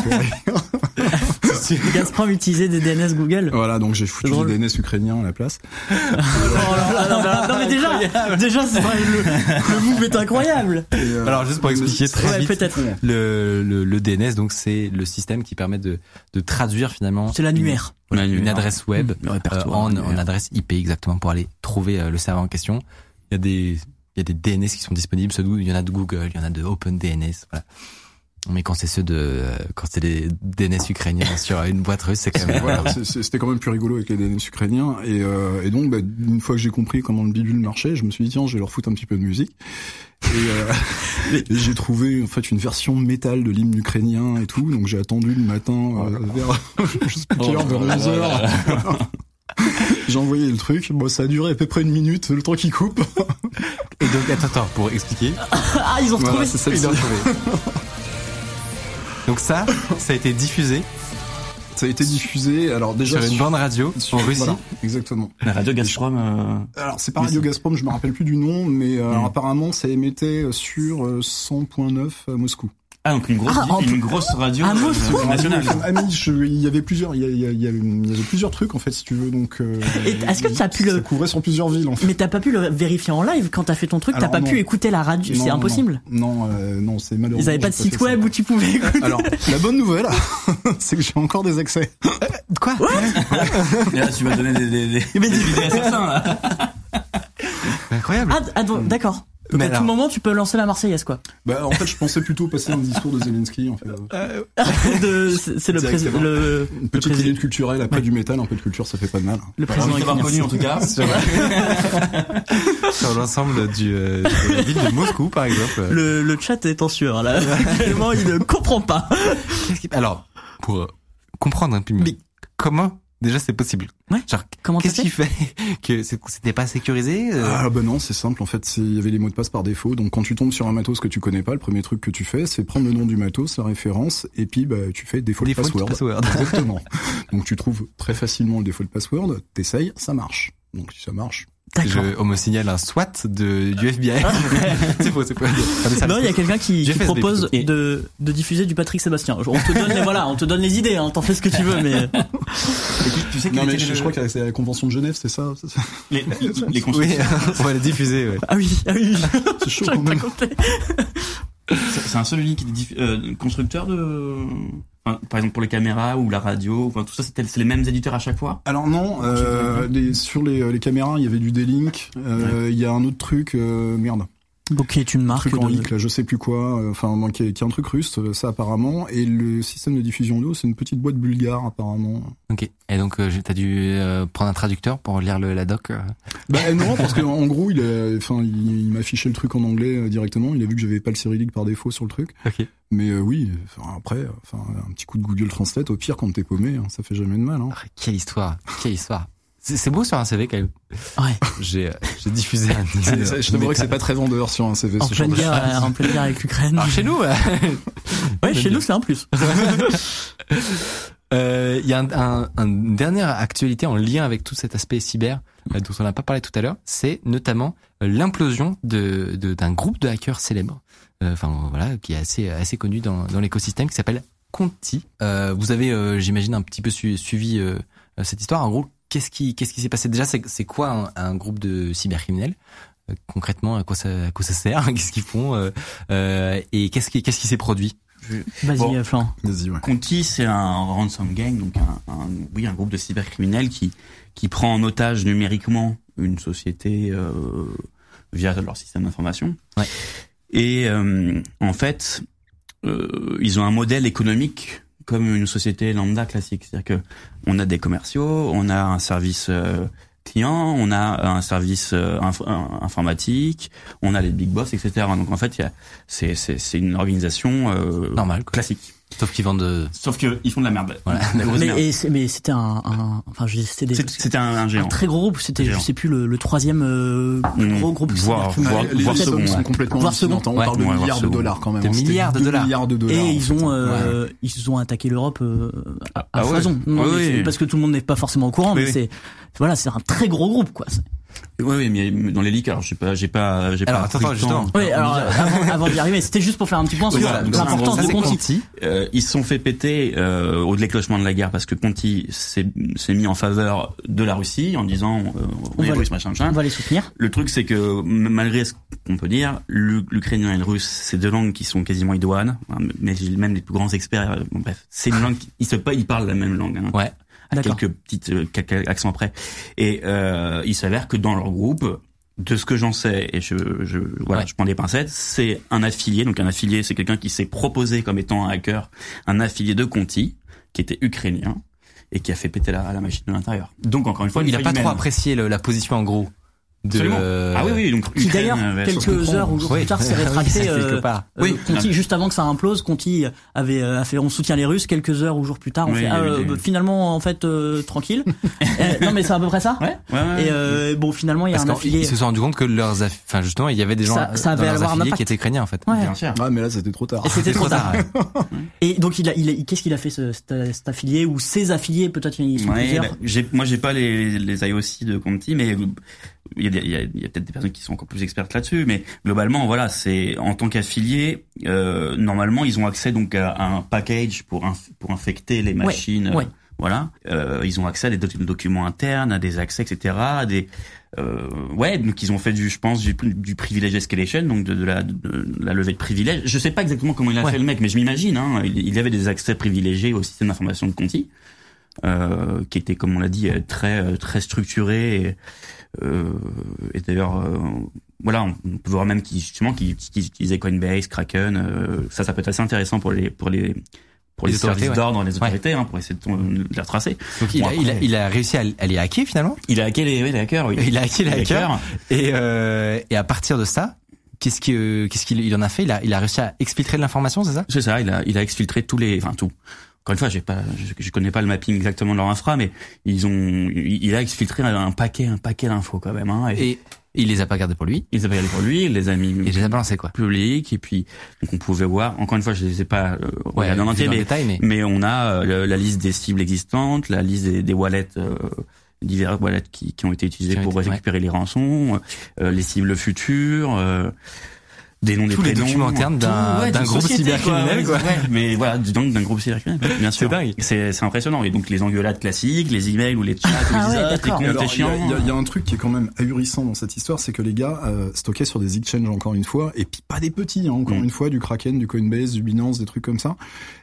Gazprom utilisait des DNS Google. Voilà, donc j'ai foutu des DNS ukrainiens à la place. Non mais déjà le move est incroyable. Alors juste pour expliquer très vite, peut-être. Le DNS donc c'est le système qui permet de traduire finalement. C'est l'annuaire. Une adresse web en adresse IP exactement pour aller trouver le serveur en question. Il y a des DNS qui sont disponibles, il y en a de Google, il y en a de OpenDNS, voilà. Mais quand c'est quand c'est des DNS ukrainiens sur une boîte russe, c'est quand même. Voilà, c'était quand même plus rigolo avec les DNS ukrainiens. Et donc, une fois que j'ai compris comment le bidule marchait, je me suis dit tiens, je vais leur foutre un petit peu de musique. Et j'ai trouvé en fait une version métal de l'hymne ukrainien et tout. Donc j'ai attendu le matin vers je sais plus quelle heure, vers 11h. J'ai envoyé le truc. Bon, ça a duré à peu près 1 minute, le temps qu'il coupe. Et donc attends, pour expliquer. Ah, ils ont retrouvé. Voilà, c'est ça, ils ont retrouvé. Donc ça a été diffusé. Ça a été diffusé, alors déjà sur une bande radio en Russie. Voilà, exactement. La radio Gazprom. Alors c'est pas Radio Gazprom, je me rappelle plus du nom, mais apparemment ça émettait sur 100.9 à Moscou. Ah, donc une grosse radio nationale. Il y avait plusieurs, il y avait plusieurs trucs en fait, si tu veux. Donc, est-ce que tu as pu ça couvrait sur plusieurs villes en fait. Mais t'as pas pu le vérifier en live quand t'as fait ton truc. Alors, t'as pas pu écouter la radio. C'est impossible. Non, c'est malheureux. Ils avaient pas de site web où tu pouvais écouter. Alors, la bonne nouvelle, c'est que j'ai encore des accès. Quoi? Et là, tu vas donner des vidéos assassins, là. Incroyable. Ah, d'accord. Donc à tout moment, tu peux lancer la Marseillaise, quoi. Bah, en fait, je pensais plutôt passer un discours de Zelensky, en fait. C'est le président, une petite minute culturelle, après du métal, un peu de culture, ça fait pas de mal. Le président est connu, en tout cas. Sur l'ensemble de la ville de Moscou, par exemple. Le chat est en sueur, là. Vraiment, il ne comprend pas. Alors, pour comprendre un peu mieux, comment déjà c'est possible? Ouais. Genre, comment qu'est-ce qui fait que c'était pas sécurisé? Ah bah non, c'est simple. En fait, il y avait les mots de passe par défaut. Donc quand tu tombes sur un matos que tu connais pas, le premier truc que tu fais, c'est prendre le nom du matos, la référence, et puis tu fais default password. Exactement. Donc tu trouves très facilement le default password, t'essayes, ça marche. Donc si ça marche. On me signale un SWAT du FBI. C'est faux. Non, il y a quelqu'un qui propose de diffuser du Patrick Sébastien. On te donne les idées, hein. T'en fais ce que tu veux, mais. Tu sais non, mais je crois que c'est la convention de Genève, c'est ça. Les oui, on va les diffuser, ouais. Ah oui. C'est chaud quand même. C'est un seul unique constructeur de. Enfin, par exemple pour les caméras ou la radio, enfin tout ça c'est les mêmes éditeurs à chaque fois. Alors non, sur les caméras il y avait du D-Link, il y a un autre truc, merde. Ok, qui est une marque. Truc en hic, là, je sais plus quoi, qui est un truc russe, ça apparemment, et le système de diffusion audio c'est une petite boîte bulgare apparemment. Ok. Et donc t'as dû prendre un traducteur pour lire la doc. Bah non, parce que en gros il m'a affiché le truc en anglais directement. Il a vu que j'avais pas le cyrillique par défaut sur le truc. Ok. Mais oui, après, un petit coup de Google Translate, au pire quand t'es paumé, hein, ça fait jamais de mal. Hein. Ah, quelle histoire. C'est beau sur un CV quand même. Ouais. J'ai diffusé un. Je t'avouerais que c'est pas très vendeur sur un CV. En pleine guerre avec l'Ukraine. Alors chez nous. Ouais, chez nous c'est un plus. Il y a une dernière actualité en lien avec tout cet aspect cyber dont on n'a pas parlé tout à l'heure, c'est notamment l'implosion d'un groupe de hackers célèbres, qui est assez connu dans l'écosystème, qui s'appelle Conti. Vous avez, j'imagine, un petit peu suivi cette histoire. En gros, qu'est-ce qui s'est passé déjà? C'est quoi un groupe de cybercriminels? Concrètement, à quoi ça sert? Qu'est-ce qu'ils font? Et qu'est-ce qui s'est produit? Vas-y, Flan. Vas-y, ouais. Conti, c'est un ransom gang, donc un groupe de cybercriminels qui prend en otage numériquement une société via leur système d'information. Ouais. Et en fait, ils ont un modèle économique comme une société lambda classique, c'est-à-dire que on a des commerciaux, on a un service client, on a un service informatique, on a les big boss, etc. Donc en fait, c'est une organisation normale, classique. Sauf qu'ils vendent Sauf que ils font de la merde. Voilà. Mais c'était c'était un géant. Un très gros groupe, c'était je sais plus le troisième gros groupe. Voire second sont complètement hallucinants. On parle de milliards de dollars quand même. De milliards de dollars. Et ils ont attaqué l'Europe à foison. Oui. Parce que tout le monde n'est pas forcément au courant, mais c'est un très gros groupe, quoi. Oui, mais dans les leaks, alors j'ai pas. Alors attends, justement. Oui, alors avant d'y arriver, c'était juste pour faire un petit point sur l'importance de Conti. Ils se sont fait péter au déclenchement de la guerre parce que Conti s'est mis en faveur de la Russie en disant on est russe, machin. On va les soutenir. Le truc, c'est que malgré ce qu'on peut dire, l'ukrainien et le russe, c'est deux langues qui sont quasiment idoines. Mais même les plus grands experts, bref, c'est une langue ils parlent la même langue. Hein. Ouais. Quelques accents près. Et il s'avère que dans leur groupe, de ce que j'en sais, et je prends des pincettes, c'est un affilié. Donc un affilié, c'est quelqu'un qui s'est proposé comme étant un hacker, un affilié de Conti, qui était ukrainien, et qui a fait péter la machine de l'intérieur. Donc encore une fois, il a pas trop apprécié la position en gros. Ah oui, donc qui d'ailleurs quelques heures ou jours plus tard s'est rétracté. Conti, juste avant que ça implose, Conti avait fait on soutient les Russes. Quelques heures ou jours plus tard, on fait finalement en fait tranquille. Non mais c'est à peu près ça. Et bon finalement il y a un affilié. Ils se sont rendu compte que justement il y avait des gens ça avait dans leurs avoir affiliés qui étaient ukrainiens en fait. Bien sûr. Ah mais là c'était trop tard. Et c'était trop tard. Et donc qu'est-ce qu'il a fait cet affilié ou ses affiliés peut-être ils sont plusieurs. Moi j'ai pas les IOC de Conti, mais il y a peut-être des personnes qui sont encore plus expertes là-dessus, mais globalement voilà, c'est en tant qu'affilié, normalement ils ont accès donc à un package pour infecter les machines. Voilà, ils ont accès à des documents internes, à des accès, etc. À des donc ils ont fait du privilege escalation, donc de la levée de privilèges. Je sais pas exactement comment il a fait le mec, mais je m'imagine. Il y avait des accès privilégiés au système d'information de Conti, qui était, comme on l'a dit, très très structuré. Et d'ailleurs, on peut voir même qu'ils utilisaient Coinbase, Kraken. Ça peut être assez intéressant pour les services d'ordre, les autorités, pour essayer de les retracer. Donc il a réussi à les hacker finalement. Il a hacké les hackers. Oui. Il a hacké les hackers. Et à partir de ça, qu'est-ce qu'il en a fait? Il a réussi à exfiltrer de l'information, c'est ça? C'est ça. Il a exfiltré tout. Encore une fois, je connais pas le mapping exactement de leur infra, mais il a exfiltré un paquet d'infos quand même, et il les a pas gardés pour lui. Il les a mis. Il les a balancés quoi. Public, et puis, donc on pouvait voir, encore une fois, je les ai pas, regardés en entier, mais on a la liste des cibles existantes, la liste des wallets, divers wallets qui ont été utilisés pour récupérer les rançons, les cibles futures, des noms, des prénoms, les documents internes d'un groupe cybercriminel, quoi. Mais voilà, d'un groupe cybercriminel, bien sûr. C'est dingue. C'est impressionnant. Et donc, les engueulades classiques, les emails ou les chats, les comptes, les chiants. Il y a un truc qui est quand même ahurissant dans cette histoire, c'est que les gars, stockaient sur des exchanges encore une fois, et puis pas des petits, encore une fois, du Kraken, du Coinbase, du Binance, des trucs comme ça.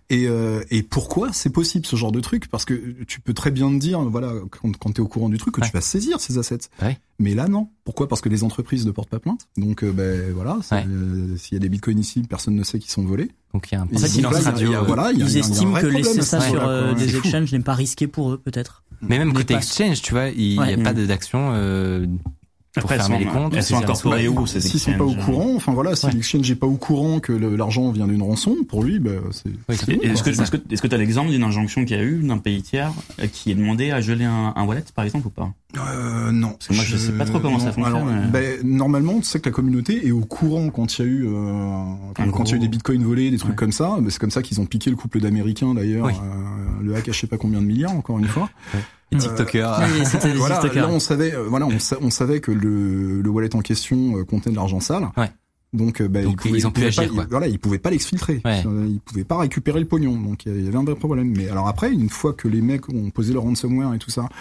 Et pourquoi c'est possible ce genre de truc? Parce que tu peux très bien te dire, voilà, quand t'es au courant du truc, que tu vas saisir ces assets. Mais là, non. Pourquoi? Parce que les entreprises ne portent pas plainte. Donc, voilà, s'il y a des bitcoins ici, personne ne sait qu'ils sont volés. Donc, il y a un silence radio. Ils estiment que laisser ça sur des exchanges n'est pas risqué pour eux, peut-être. Mais même côté exchange, tu vois, il n'y a pas d'action, pour fermer les comptes. Elles sont incorporées où, ces exchanges? S'ils sont pas au courant, si l'exchange est pas au courant que l'argent vient d'une rançon, pour lui, c'est est-ce que t'as l'exemple d'une injonction qu'il y a eu d'un pays tiers qui est demandé à geler un wallet, par exemple, ou pas? Non. Parce que moi, je sais pas trop comment ça fonctionne. Alors, normalement, tu sais que la communauté est au courant quand il y a eu, quand il y a eu des bitcoins volés, des trucs comme ça. C'est comme ça qu'ils ont piqué le couple d'Américains, d'ailleurs. Le hack à je sais pas combien de milliards, encore une fois. TikToker. Voilà, là on savait, on savait que le wallet en question contenait de l'argent sale. Donc ils ont pu agir, quoi. Ils pouvaient pas l'exfiltrer. Ils pouvaient pas récupérer le pognon. Donc il y avait un vrai problème. Mais alors après, une fois que les mecs ont posé leur ransomware et tout ça,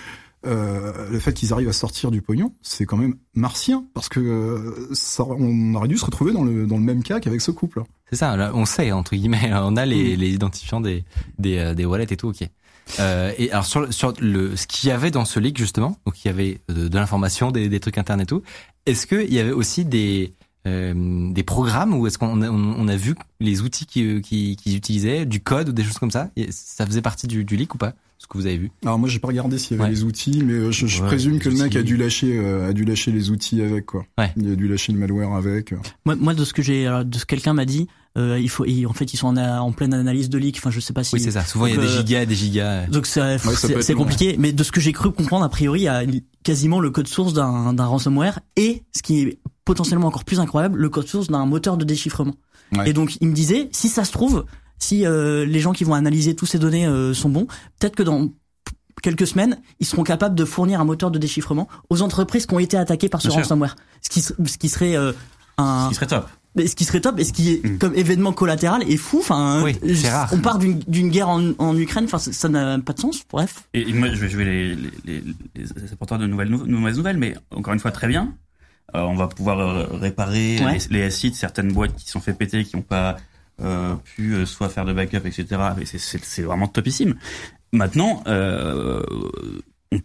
le fait qu'ils arrivent à sortir du pognon, c'est quand même martien, parce que on aurait dû se retrouver dans le même cas qu'avec ce couple. C'est ça. Là, on sait, entre guillemets, on a les identifiants des wallets et tout. Ok. Et alors sur ce qu'il y avait dans ce leak justement, donc il y avait de l'information, des trucs internes et tout. Est-ce que il y avait aussi des programmes, ou est-ce qu'on a vu les outils qu'ils utilisaient, du code ou des choses comme ça? Ça faisait partie du leak ou pas, ce que vous avez vu? Alors moi j'ai pas regardé s'il y avait les outils, mais je présume que le mec a dû lâcher les outils avec, quoi. Il a dû lâcher le malware avec. Moi de ce que quelqu'un m'a dit, en fait ils sont en pleine analyse de leak. Enfin je sais pas si. Oui c'est ça. Souvent il y a des gigas. Donc c'est compliqué. Mais de ce que j'ai cru comprendre, a priori il y a quasiment le code source d'un ransomware, et ce qui est potentiellement encore plus incroyable, le code source d'un moteur de déchiffrement. Et donc il me disait, si ça se trouve, si les gens qui vont analyser toutes ces données sont bons, peut-être que dans quelques semaines, ils seront capables de fournir un moteur de déchiffrement aux entreprises qui ont été attaquées par ce ransomware. Ce qui serait ce qui serait top. Ce qui serait top, et ce qui est comme événement collatéral est fou. Enfin, c'est rare. On part d'une guerre en Ukraine. Enfin, ça n'a pas de sens. Bref. Et moi, je vais les apporteurs de mauvaises nouvelles, mais encore une fois, très bien. On va pouvoir réparer les sites, certaines boîtes qui sont fait péter, qui n'ont pas pu soit faire de backup, etc. Et c'est vraiment topissime. Maintenant, on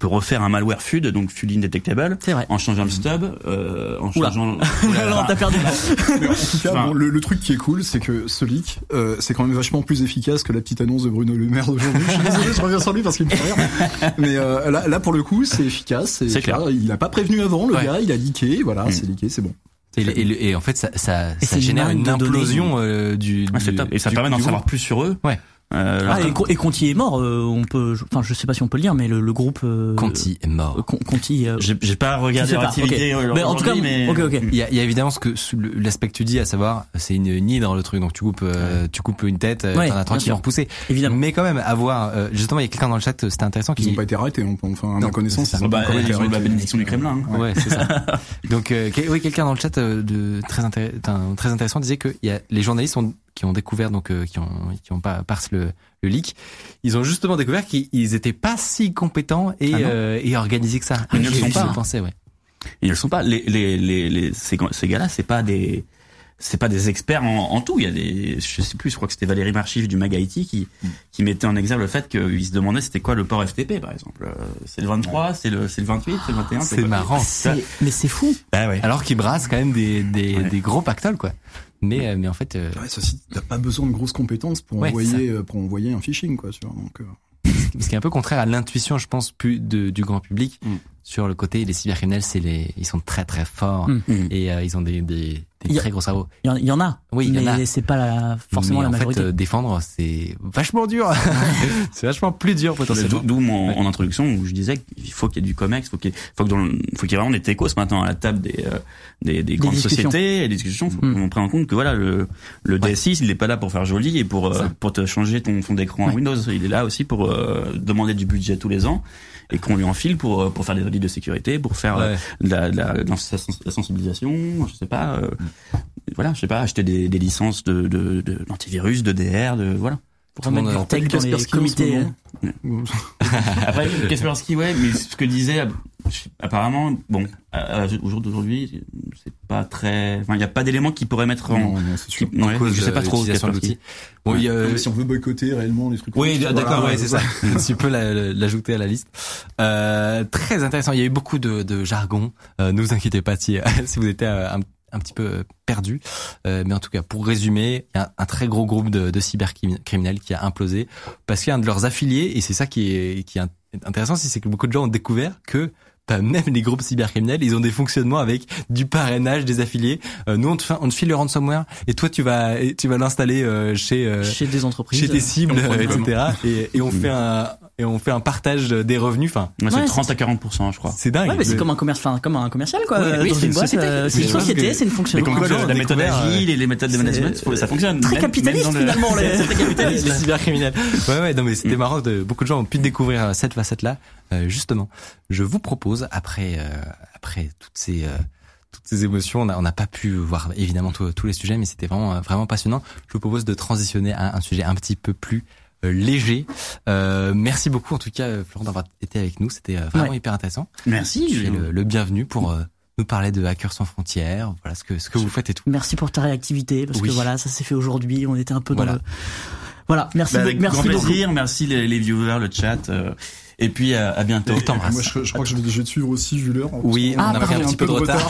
peut refaire un malware FUD, donc FUD indetectable, en changeant le stub, en changeant. Non, t'as perdu. Mais en tout cas, bon, le truc qui est cool, c'est que ce leak, c'est quand même vachement plus efficace que la petite annonce de Bruno Le Maire d'aujourd'hui. Je suis désolé, je reviens sur lui parce qu'il me fait rire. Mais là, pour le coup, c'est efficace. C'est clair. Il a pas prévenu avant, le gars, il a leaké, voilà, c'est leaké, c'est bon. Et en fait, ça génère une implosion du. C'est top. Et ça permet d'en savoir plus sur eux. Ouais. Et Conti est mort. On peut, enfin, je sais pas si on peut le dire, mais le groupe. Conti est mort. Conti. J'ai pas regardé leur activité. Okay. Mais en tout cas, ok. Il y a évidemment l'aspect que tu dis, à savoir, c'est une hydre le truc. Donc tu coupes une tête, t'en as 3 qui vont repousser. Évidemment. Mais quand même, avoir justement, il y a quelqu'un dans le chat, c'était intéressant. Ils n'ont pas été arrêtés. Enfin, à ma connaissance, ils ont la bénédiction du Kremlin. Ouais, c'est ça. Donc, oui, quelqu'un dans le chat très intéressant disait que les journalistes qui ont découvert, donc qui ont pas parse le leak, ils ont justement découvert qu'ils étaient pas si compétents et organisés que ça. Ils ne le sont pas. Ils ne le sont pas. Ces gars-là, c'est pas des experts en tout. Il y a je sais plus, je crois que c'était Valérie Marchif du Mag IT qui mettait en exergue le fait qu'ils se demandaient c'était quoi le port FTP, par exemple. C'est le 23, c'est le 28, c'est le 21. C'est marrant. Mais c'est fou. Bah ouais. Alors qu'ils brassent quand même des gros pactoles, quoi. Mais en fait, ceci, t'as pas besoin de grosses compétences pour envoyer un phishing, quoi, donc. Ce qui est un peu contraire à l'intuition, je pense, du grand public sur le côté les cybercriminels, ils sont très très forts et ils ont des très gros cerveaux. Il y en a. Oui, mais c'est pas forcément la majorité. En fait, défendre, c'est vachement dur. C'est vachement plus dur potentiellement. D'où mon introduction où je disais qu'il faut qu'il y ait du COMEX, faut qu'il y ait vraiment des techos maintenant à la table des grandes sociétés et des discussions. Faut qu'on prenne en compte que voilà, le DSI, il est pas là pour faire joli et pour te changer ton fond d'écran à Windows. Il est là aussi pour demander du budget tous les ans et qu'on lui enfile pour faire des audits de sécurité, pour faire la sensibilisation, je sais pas, acheter des licences d'antivirus, de DR, voilà. Pour remettre du tech dans les comités. Après, Kaspersky, mais ce que disait, apparemment, bon, au jour d'aujourd'hui, c'est pas très, il y a pas d'éléments qui pourraient mettre en cause, je sais pas trop l'outil. Bon, si on veut boycotter réellement les trucs. Oui, d'accord, c'est ça. Tu peux l'ajouter à la liste. Très intéressant. Il y a eu beaucoup de jargon. Ne vous inquiétez pas si vous étiez un petit peu perdu, mais en tout cas pour résumer, il y a un très gros groupe de cybercriminels qui a implosé parce qu'il y a un de leurs affiliés, et c'est ça qui est intéressant, c'est que beaucoup de gens ont découvert que même les groupes cybercriminels, ils ont des fonctionnements avec du parrainage des affiliés. Nous, on te file le ransomware et toi, tu vas l'installer chez des entreprises, chez tes cibles, etc. Et on fait un partage des revenus. Enfin, c'est 30 à 40%, je crois. C'est dingue. Ouais, mais c'est comme un commercial, quoi. Oui, dans une boîte, c'est une société, c'est une fonction. Mais comme la méthode agile et les méthodes de management, ça fonctionne. Très capitaliste, finalement, c'est très capitaliste, les cybercriminels. Ouais, non, mais c'était marrant beaucoup de gens ont pu découvrir cette facette-là. Justement, je vous propose après toutes ces émotions, on n'a pas pu voir évidemment tous les sujets, mais c'était vraiment passionnant. Je vous propose de transitionner à un sujet un petit peu plus léger. Merci beaucoup en tout cas, Florent, d'avoir été avec nous. C'était vraiment hyper intéressant. Merci. Tu es le bienvenu pour nous parler de Hackers sans frontières. Voilà ce que vous faites et tout. Merci pour ta réactivité parce que voilà, ça s'est fait aujourd'hui. On était un peu dans le. Voilà, merci beaucoup. Merci plaisir. Merci les viewers, le chat. Et puis à bientôt. Moi je crois que je vais te suivre aussi vu l'heure. Oui, on a pris un petit peu de retard.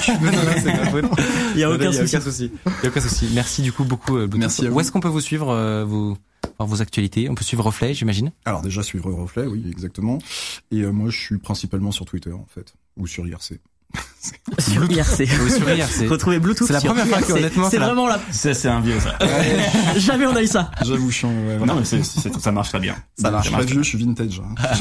Il y a aucun souci. Merci du coup beaucoup. Merci à vous. Où est-ce qu'on peut vous suivre vos actualités? On peut suivre Reflet, j'imagine. Alors déjà suivre Reflet, oui, exactement. Et moi je suis principalement sur Twitter en fait, ou sur IRC. Sur IRC. Retrouver Bluetooth. C'est la première fois que honnêtement c'est vraiment la. C'est un vieux ça. Jamais on a eu ça. J'avoue, je suis. Non mais ça marche très bien. Ça marche. Je suis pas vieux, je suis vintage.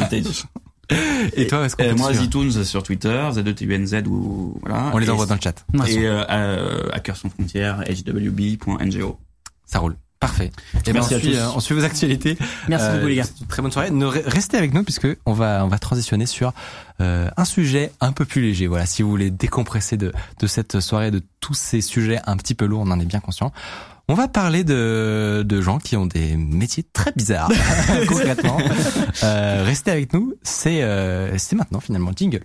Et toi, est-ce qu'on moi, Zitoons sur Twitter, Z2TUNZ ou voilà. On les envoie dans le chat. Et Hackers sans frontières, hwb.ngo. Ça roule. Parfait. Et merci à tous. On suit vos actualités. Merci beaucoup les gars. Très bonne soirée. Restez avec nous puisque on va transitionner sur un sujet un peu plus léger. Voilà, si vous voulez décompresser de cette soirée, de tous ces sujets un petit peu lourds, on en est bien conscient. On va parler de gens qui ont des métiers très bizarres concrètement. Restez avec nous. C'est maintenant finalement jingle.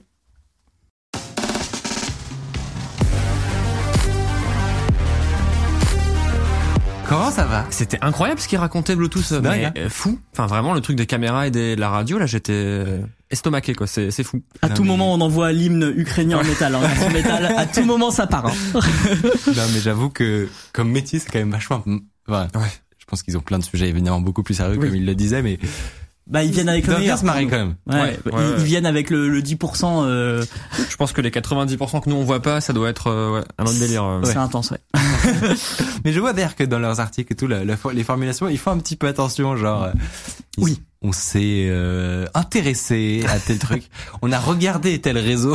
Comment ça va? C'était incroyable ce qu'il racontait Bluetooth, mais fou. Enfin vraiment le truc des caméras et de la radio là, j'étais estomaqué quoi, c'est fou. À tout moment on envoie l'hymne ukrainien en métal, en métal, à tout moment ça part. Non mais j'avoue que comme métier c'est quand même vachement. Ouais. Je pense qu'ils ont plein de sujets évidemment beaucoup plus sérieux comme ils le disaient, mais ils viennent avec le meilleur. Se marrer quand même. Ils viennent avec le 10%. Je pense que les 90% que nous on voit pas, ça doit être un autre délire. C'est intense, Mais je vois d'ailleurs que dans leurs articles et tout, les formulations, ils font un petit peu attention, genre. On s'est intéressé à tel truc. On a regardé tel réseau.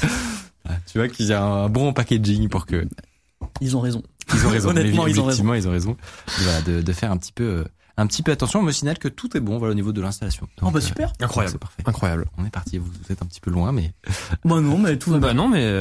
Tu vois qu'il y a un bon packaging pour que. Ils ont raison. Honnêtement, ils ont raison. Voilà, de faire un petit peu attention. On me signale que tout est bon, voilà, au niveau de l'installation. Donc, super. Incroyable. C'est parfait. Incroyable. On est parti. Vous êtes un petit peu loin, mais. Non, mais tout va bien. Non, mais.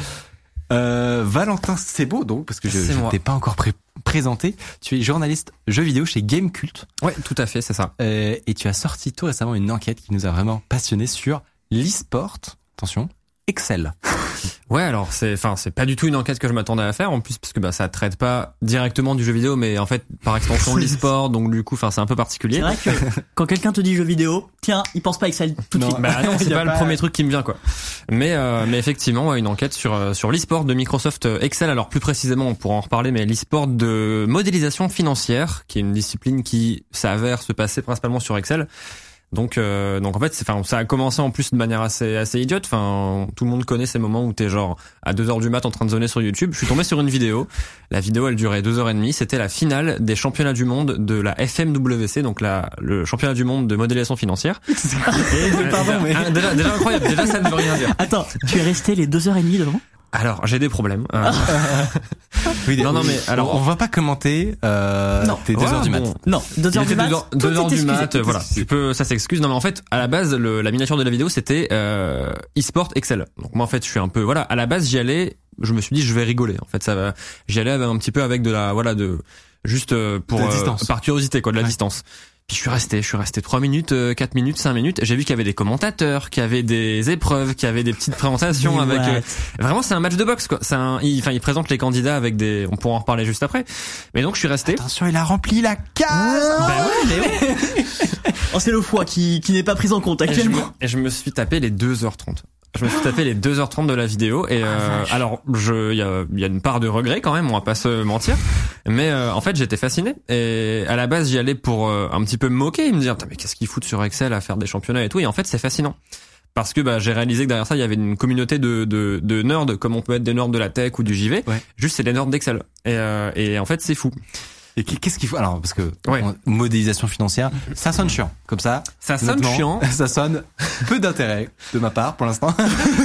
Valentin Sebo, donc, parce que je t'ai pas encore présenté. Tu es journaliste jeux vidéo chez Gamecult. Ouais, tout à fait, c'est ça. Et tu as sorti tout récemment une enquête qui nous a vraiment passionnés sur l'e-sport. Attention, Excel. Ouais, alors c'est pas du tout une enquête que je m'attendais à faire en plus parce que ça traite pas directement du jeu vidéo mais en fait par extension l'e-sport, donc du coup c'est un peu particulier. C'est vrai que quand quelqu'un te dit jeu vidéo, tiens, il pense pas Excel tout de suite. Bah non, c'est pas le premier truc qui me vient quoi. Mais effectivement, une enquête sur l'e-sport de Microsoft Excel. Alors plus précisément, on pourra en reparler, mais l'e-sport de modélisation financière, qui est une discipline qui s'avère se passer principalement sur Excel. Donc en fait ça a commencé en plus de manière assez idiote. Enfin, tout le monde connaît ces moments où t'es genre à 2h du mat en train de zoner sur YouTube. Je suis tombé sur une vidéo. La vidéo elle durait 2h30. C'était la finale des championnats du monde de la FMWC, donc le championnat du monde de modélisation financière. Pardon, mais déjà incroyable. Déjà ça ne veut rien dire. Attends, tu es resté les 2h30 devant? Alors, j'ai des problèmes. Oui, non, mais alors on va pas commenter tes 2h du mat. Non, 2h du mat. 2h du mat, voilà. Ça s'excuse. Non, mais en fait, à la base, la miniature de la vidéo, c'était e-sport Excel. Donc moi, en fait, je suis un peu à la base, j'y allais, je me suis dit je vais rigoler. En fait, j'y allais un petit peu avec juste pour par curiosité quoi, de la distance. Puis je suis resté 3 minutes, 4 minutes, 5 minutes. J'ai vu qu'il y avait des commentateurs, qu'il y avait des épreuves, qu'il y avait des petites présentations avec vraiment c'est un match de boxe quoi. Il présente les candidats avec on pourra en reparler juste après. Mais donc je suis resté. Attention, il a rempli la case. Mais ouais. Oh, c'est le foie qui n'est pas pris en compte actuellement. Et je me suis tapé les 2h30. Je me suis tapé les 2h30 de la vidéo et alors il y a une part de regret quand même, on va pas se mentir, mais en fait j'étais fasciné et à la base j'y allais pour un petit peu me moquer et me dire mais qu'est-ce qu'ils foutent sur Excel à faire des championnats et tout, et en fait c'est fascinant parce que j'ai réalisé que derrière ça il y avait une communauté de nerds comme on peut être des nerds de la tech ou du JV, juste c'est des nerds d'Excel et en fait c'est fou. Et qu'est-ce qu'il faut alors parce que modélisation financière, ça sonne chiant comme ça. Ça sonne chiant. Ça sonne peu d'intérêt de ma part pour l'instant.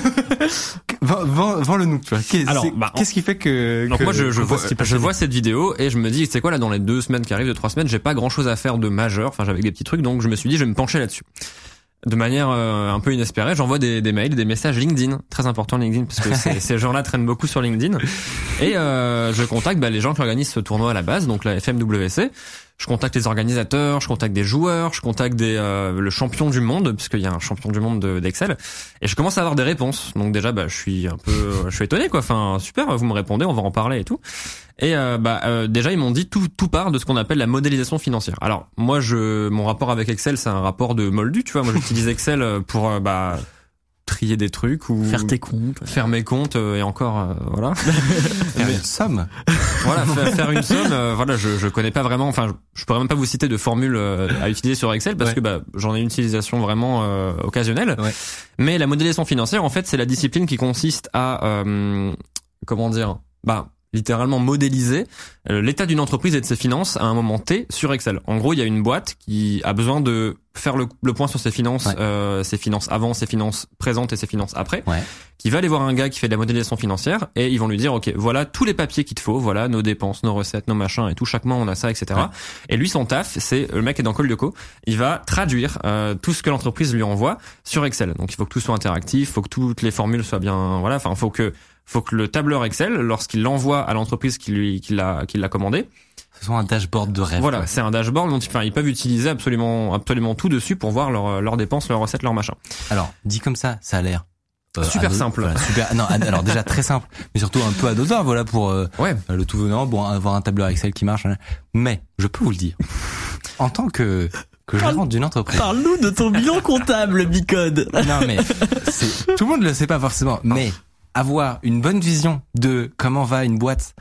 Vends le nous, tu vois. Qu'est-ce qui fait que donc moi je vois cette vidéo et je me dis c'est quoi là dans les 2 semaines qui arrivent, 3 semaines, j'ai pas grand-chose à faire de majeur, enfin j'avais des petits trucs, donc je me suis dit je vais me pencher là-dessus. De manière un peu inespérée, j'envoie des mails, des messages LinkedIn, très important LinkedIn parce que ces gens-là traînent beaucoup sur LinkedIn, et je contacte les gens qui organisent ce tournoi à la base, donc la FMWC. Je contacte les organisateurs, je contacte des joueurs, je contacte le champion du monde, puisqu'il y a un champion du monde d'Excel, et je commence à avoir des réponses. Donc déjà, je suis étonné quoi. Enfin super, vous me répondez, on va en parler et tout. Et déjà ils m'ont dit tout part de ce qu'on appelle la modélisation financière. Alors moi mon rapport avec Excel c'est un rapport de moldu, tu vois. Moi j'utilise Excel pour trier des trucs ou faire tes comptes, faire mes comptes et encore voilà. Faire une somme. Voilà, faire une somme. Voilà, je connais pas vraiment. Enfin, je pourrais même pas vous citer de formule à utiliser sur Excel parce que j'en ai une utilisation vraiment occasionnelle. Ouais. Mais la modélisation financière, en fait, c'est la discipline qui consiste à littéralement modéliser l'état d'une entreprise et de ses finances à un moment T sur Excel. En gros, il y a une boîte qui a besoin de faire le point sur ses finances avant, ses finances présentes et ses finances après, qui va aller voir un gars qui fait de la modélisation financière et ils vont lui dire ok, voilà tous les papiers qu'il te faut, voilà nos dépenses, nos recettes, nos machins et tout, chaque mois on a ça, etc. Ouais. Et lui son taf, c'est le mec est dans Coldeco, il va traduire tout ce que l'entreprise lui envoie sur Excel. Donc il faut que tout soit interactif, faut que toutes les formules soient bien, faut que le tableur Excel, lorsqu'il l'envoie à l'entreprise qui l'a commandé, ce soit un dashboard de rêve. Voilà, c'est un dashboard dont ils peuvent utiliser absolument tout dessus pour voir leurs dépenses, leurs recettes, leurs machins. Alors, dit comme ça a l'air super simple. Voilà, super. Non, alors déjà très simple, mais surtout un peu anodin, voilà, pour le tout venant, avoir un tableur Excel qui marche. Mais je peux vous le dire, en tant que que gérant d'une entreprise. Parle-nous de ton bilan comptable, Bicode. Non, mais tout le monde le sait pas forcément, mais avoir une bonne vision de comment va une boîte,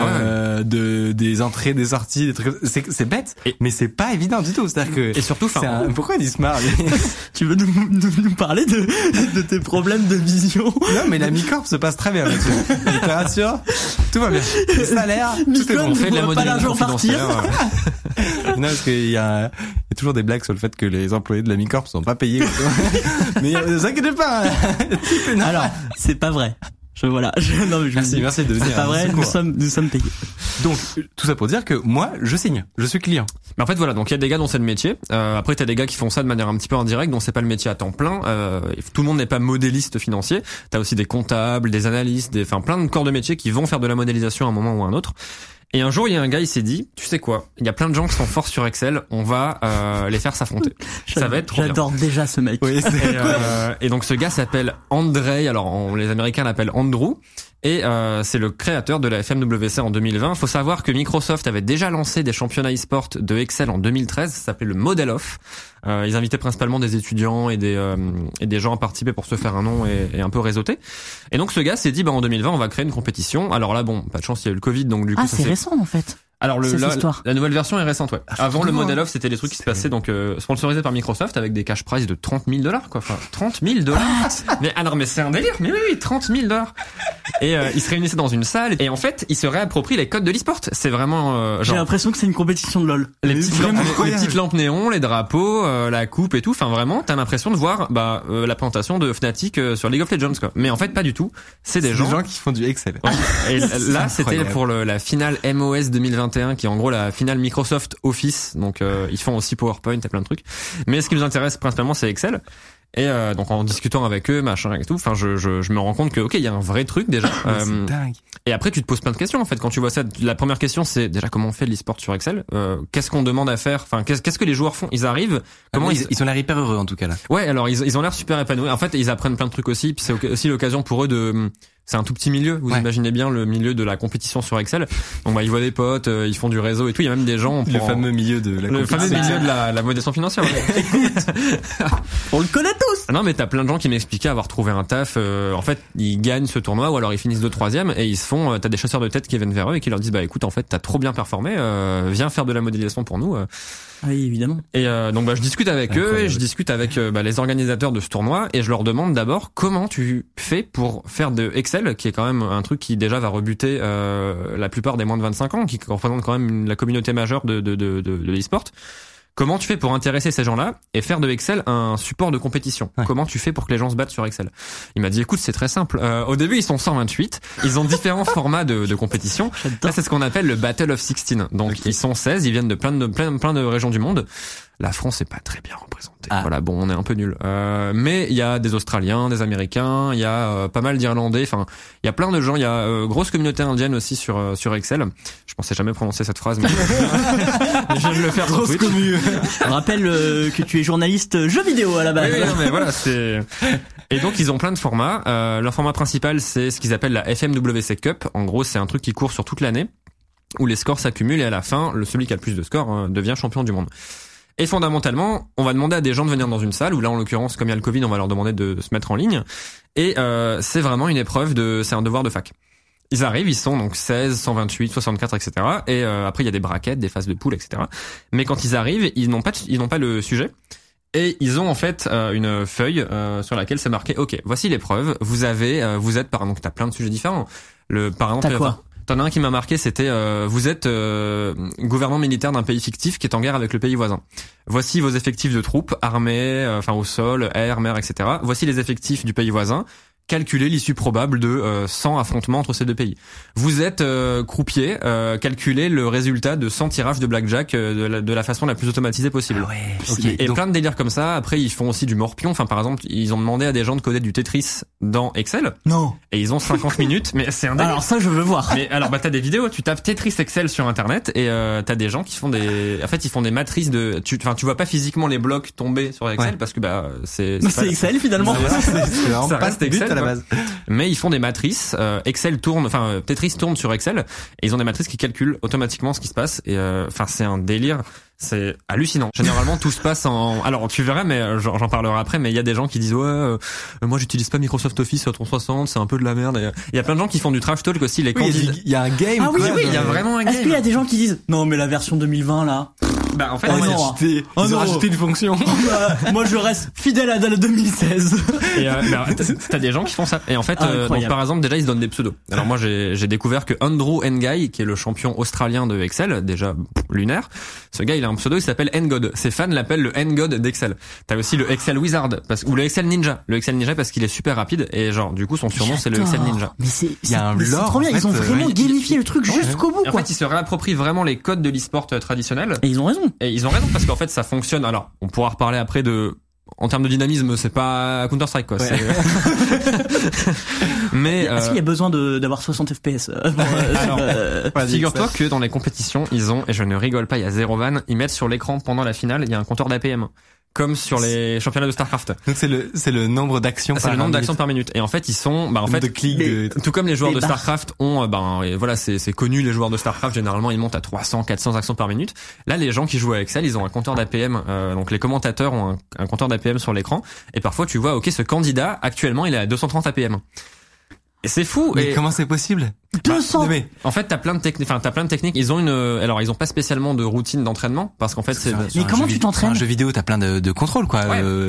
des entrées, des sorties, des trucs, c'est bête, mais c'est pas évident du tout. C'est-à-dire que et surtout, pourquoi il se marre? Tu veux nous parler de tes problèmes de vision? Non, mais la Mi-Corp se passe très bien là-dessus. Je te rassure, tout va bien. Le salaire, tout est bon. On fait de la modélisation financière. Non, parce qu'il y a toujours des blagues sur le fait que les employés de la Mi-Corp sont pas payés. Mais ne vous inquiétez pas. Alors, c'est pas vrai. Merci de venir. C'est pas vrai, nous sommes payés. Donc, tout ça pour dire que moi, je signe. Je suis client. Mais en fait, voilà. Donc, il y a des gars dont c'est le métier. Après, t'as des gars qui font ça de manière un petit peu indirecte, dont c'est pas le métier à temps plein. Tout le monde n'est pas modéliste financier. T'as aussi des comptables, des analystes, plein de corps de métier qui vont faire de la modélisation à un moment ou à un autre. Et un jour, il y a un gars, il s'est dit, tu sais quoi, il y a plein de gens qui sont forts sur Excel, on va les faire s'affronter. Ça va être trop bien. J'adore déjà ce mec. Oui, et donc ce gars s'appelle Andrei, alors les Américains l'appellent Andrew, et c'est le créateur de la FMWC en 2020. Faut savoir que Microsoft avait déjà lancé des championnats e-sport de Excel en 2013, ça s'appelait le Model Off. Ils invitaient principalement des étudiants et des gens à participer pour se faire un nom et un peu réseauter. Et donc ce gars s'est dit, en 2020, on va créer une compétition. Alors là, pas de chance, il y a eu le Covid, donc du coup... c'est récent en fait. Alors la nouvelle version est récente, ouais. Avant le Model Off, c'était des trucs qui se passaient donc sponsorisés par Microsoft avec des cash prize de $30,000 quoi. Enfin $30,000. Mais c'est un délire. Mais oui, $30,000. Et ils se réunissaient dans une salle et en fait, ils se réapproprient les codes de l'e-sport. C'est vraiment J'ai l'impression que c'est une compétition de LoL. Les petites lampes néons, les drapeaux, la coupe et tout. Enfin vraiment, t'as l'impression de voir la présentation de Fnatic sur League of Legends quoi. Mais en fait pas du tout. C'est des gens qui font du Excel. Ouais. Et là, c'était pour la finale MOS 2021 qui est en gros la finale Microsoft Office, donc ils font aussi PowerPoint et plein de trucs, mais ce qui nous intéresse principalement c'est Excel. Et donc en discutant avec eux, machin et tout, je me rends compte que il y a un vrai truc déjà. C'est dingue. Et après tu te poses plein de questions en fait quand tu vois ça. La première question c'est déjà comment on fait de l'e-sport sur Excel. Qu'est-ce qu'on demande à faire? Enfin qu'est-ce que les joueurs font? Ils arrivent. Comment ils ont l'air hyper heureux en tout cas là. Ouais, alors ils ont l'air super épanouis. En fait ils apprennent plein de trucs aussi. Puis c'est aussi l'occasion pour eux de c'est un tout petit milieu, vous imaginez bien le milieu de la compétition sur Excel. Donc ils voient des potes, ils font du réseau et tout, il y a même des gens le fameux milieu de la compétition. Le fameux milieu de la modélisation financière. On le connaît tous. Non mais t'as plein de gens qui m'expliquaient avoir trouvé un taf, en fait, ils gagnent ce tournoi ou alors ils finissent 2e, 3e et ils se font t'as des chasseurs de tête qui viennent vers eux et qui leur disent écoute, en fait, t'as trop bien performé, viens faire de la modélisation pour nous. Oui, évidemment. Et donc je discute avec eux et je discute avec les organisateurs de ce tournoi et je leur demande d'abord comment tu fais pour faire de Excel, qui est quand même un truc qui déjà va rebuter la plupart des moins de 25 ans, qui représente quand même la communauté majeure de l'e-sport. Comment tu fais pour intéresser ces gens-là et faire de Excel un support de compétition? Comment tu fais pour que les gens se battent sur Excel? Il m'a dit écoute, c'est très simple. Au début, ils sont 128. Ils ont différents formats de compétition. Là, c'est ce qu'on appelle le Battle of 16. Donc, ils sont 16. Ils viennent de plein de régions du monde. La France est pas très bien représentée. Voilà, on est un peu nul. Mais il y a des Australiens, des Américains, il y a pas mal d'Irlandais. Enfin, il y a plein de gens. Il y a grosse communauté indienne aussi sur Excel. Je pensais jamais prononcer cette phrase, mais je viens de le faire. Grosse commu. On rappelle que tu es journaliste jeux vidéo à la base. Oui, non, mais voilà, c'est. Et donc ils ont plein de formats. Leur format principal, c'est ce qu'ils appellent la FMWC Cup. En gros, c'est un truc qui court sur toute l'année, où les scores s'accumulent et à la fin, celui qui a le plus de scores devient champion du monde. Et fondamentalement, on va demander à des gens de venir dans une salle, où là, en l'occurrence, comme il y a le Covid, on va leur demander de se mettre en ligne. Et c'est vraiment une épreuve c'est un devoir de fac. Ils arrivent, ils sont donc 16, 128, 64, etc. Et après, il y a des brackets, des phases de poule, etc. Mais quand ils arrivent, ils n'ont pas le sujet. Et ils ont en fait une feuille sur laquelle c'est marqué OK, voici l'épreuve, vous êtes par donc t'as plein de sujets différents. Par exemple, t'as quoi? T'en as un qui m'a marqué, c'était vous êtes gouvernement militaire d'un pays fictif qui est en guerre avec le pays voisin. Voici vos effectifs de troupes, armées, au sol, air, mer, etc. Voici les effectifs du pays voisin. Calculez l'issue probable de 100 affrontements entre ces deux pays. Vous êtes croupier, calculez le résultat de 100 tirages de blackjack de la façon la plus automatisée possible. Ah ouais, okay. Et donc, plein de délires comme ça. Après, ils font aussi du morpion. Enfin, par exemple, ils ont demandé à des gens de coder du Tetris dans Excel. Non. Et ils ont 50 minutes, mais c'est un délire. Alors ça, je veux voir. Mais alors, t'as des vidéos, tu tapes Tetris Excel sur Internet et t'as des gens qui font ils font des matrices tu vois pas physiquement les blocs tomber sur Excel parce que c'est Excel finalement. Ça reste Excel. Excel à la base. Mais ils font des matrices. Tetris tourne sur Excel et ils ont des matrices qui calculent automatiquement ce qui se passe. Et c'est un délire. C'est hallucinant. Généralement, tout se passe alors, tu verras, mais j'en parlerai après, mais il y a des gens qui disent, moi, j'utilise pas Microsoft Office 360, c'est un peu de la merde. Il y a plein de gens qui font du trash talk aussi, les candidats. Il y a un game. Ah oui, il y a vraiment un game. Est-ce qu'il y a des gens qui disent, non, mais la version 2020, là. Bah, en fait, ils ont rajouté une fonction. Moi, je reste fidèle à la 2016. Et t'as des gens qui font ça. Et en fait, donc, par exemple, déjà, ils se donnent des pseudos. Alors moi, j'ai découvert que Andrew Ngai, qui est le champion australien de Excel, déjà lunaire, ce gars, il a un pseudo, il s'appelle Ngod. Ses fans l'appellent le Ngod d'Excel. T'as aussi le Excel Wizard, ou le Excel Ninja. Le Excel Ninja parce qu'il est super rapide et genre, du coup, son surnom, c'est le Excel Ninja. Mais il y a un lore. Trop bien. Ils ont vraiment gamifié le truc jusqu'au bout, quoi. En fait, ils se réapproprient vraiment les codes de l'e-sport traditionnel. Et ils ont raison. Et ils ont raison parce qu'en fait, ça fonctionne. Alors, on pourra reparler après en termes de dynamisme, c'est pas Counter-Strike, quoi. Ouais. Mais est-ce qu'il y a besoin d'avoir 60 FPS figure-toi que dans les compétitions, ils ont, et je ne rigole pas, il y a 0 van, ils mettent sur l'écran pendant la finale, il y a un compteur d'APM. Comme sur les championnats de StarCraft. Donc c'est le nombre d'actions par minute. C'est le nombre d'actions par minute. Et en fait, ils sont, de clics, tout comme les joueurs de StarCraft ont, c'est connu, les joueurs de StarCraft, généralement, ils montent à 300, 400 actions par minute. Là, les gens qui jouent à Excel, ils ont un compteur d'APM, donc les commentateurs ont un compteur d'APM sur l'écran. Et parfois, tu vois, ce candidat, actuellement, il est à 230 APM. Et c'est fou. Mais comment c'est possible? 200. En fait, t'as plein de techniques. Ils ont ils ont pas spécialement de routine d'entraînement parce qu'en fait, mais comment tu t'entraînes? Un jeu vidéo, t'as plein de contrôles, quoi.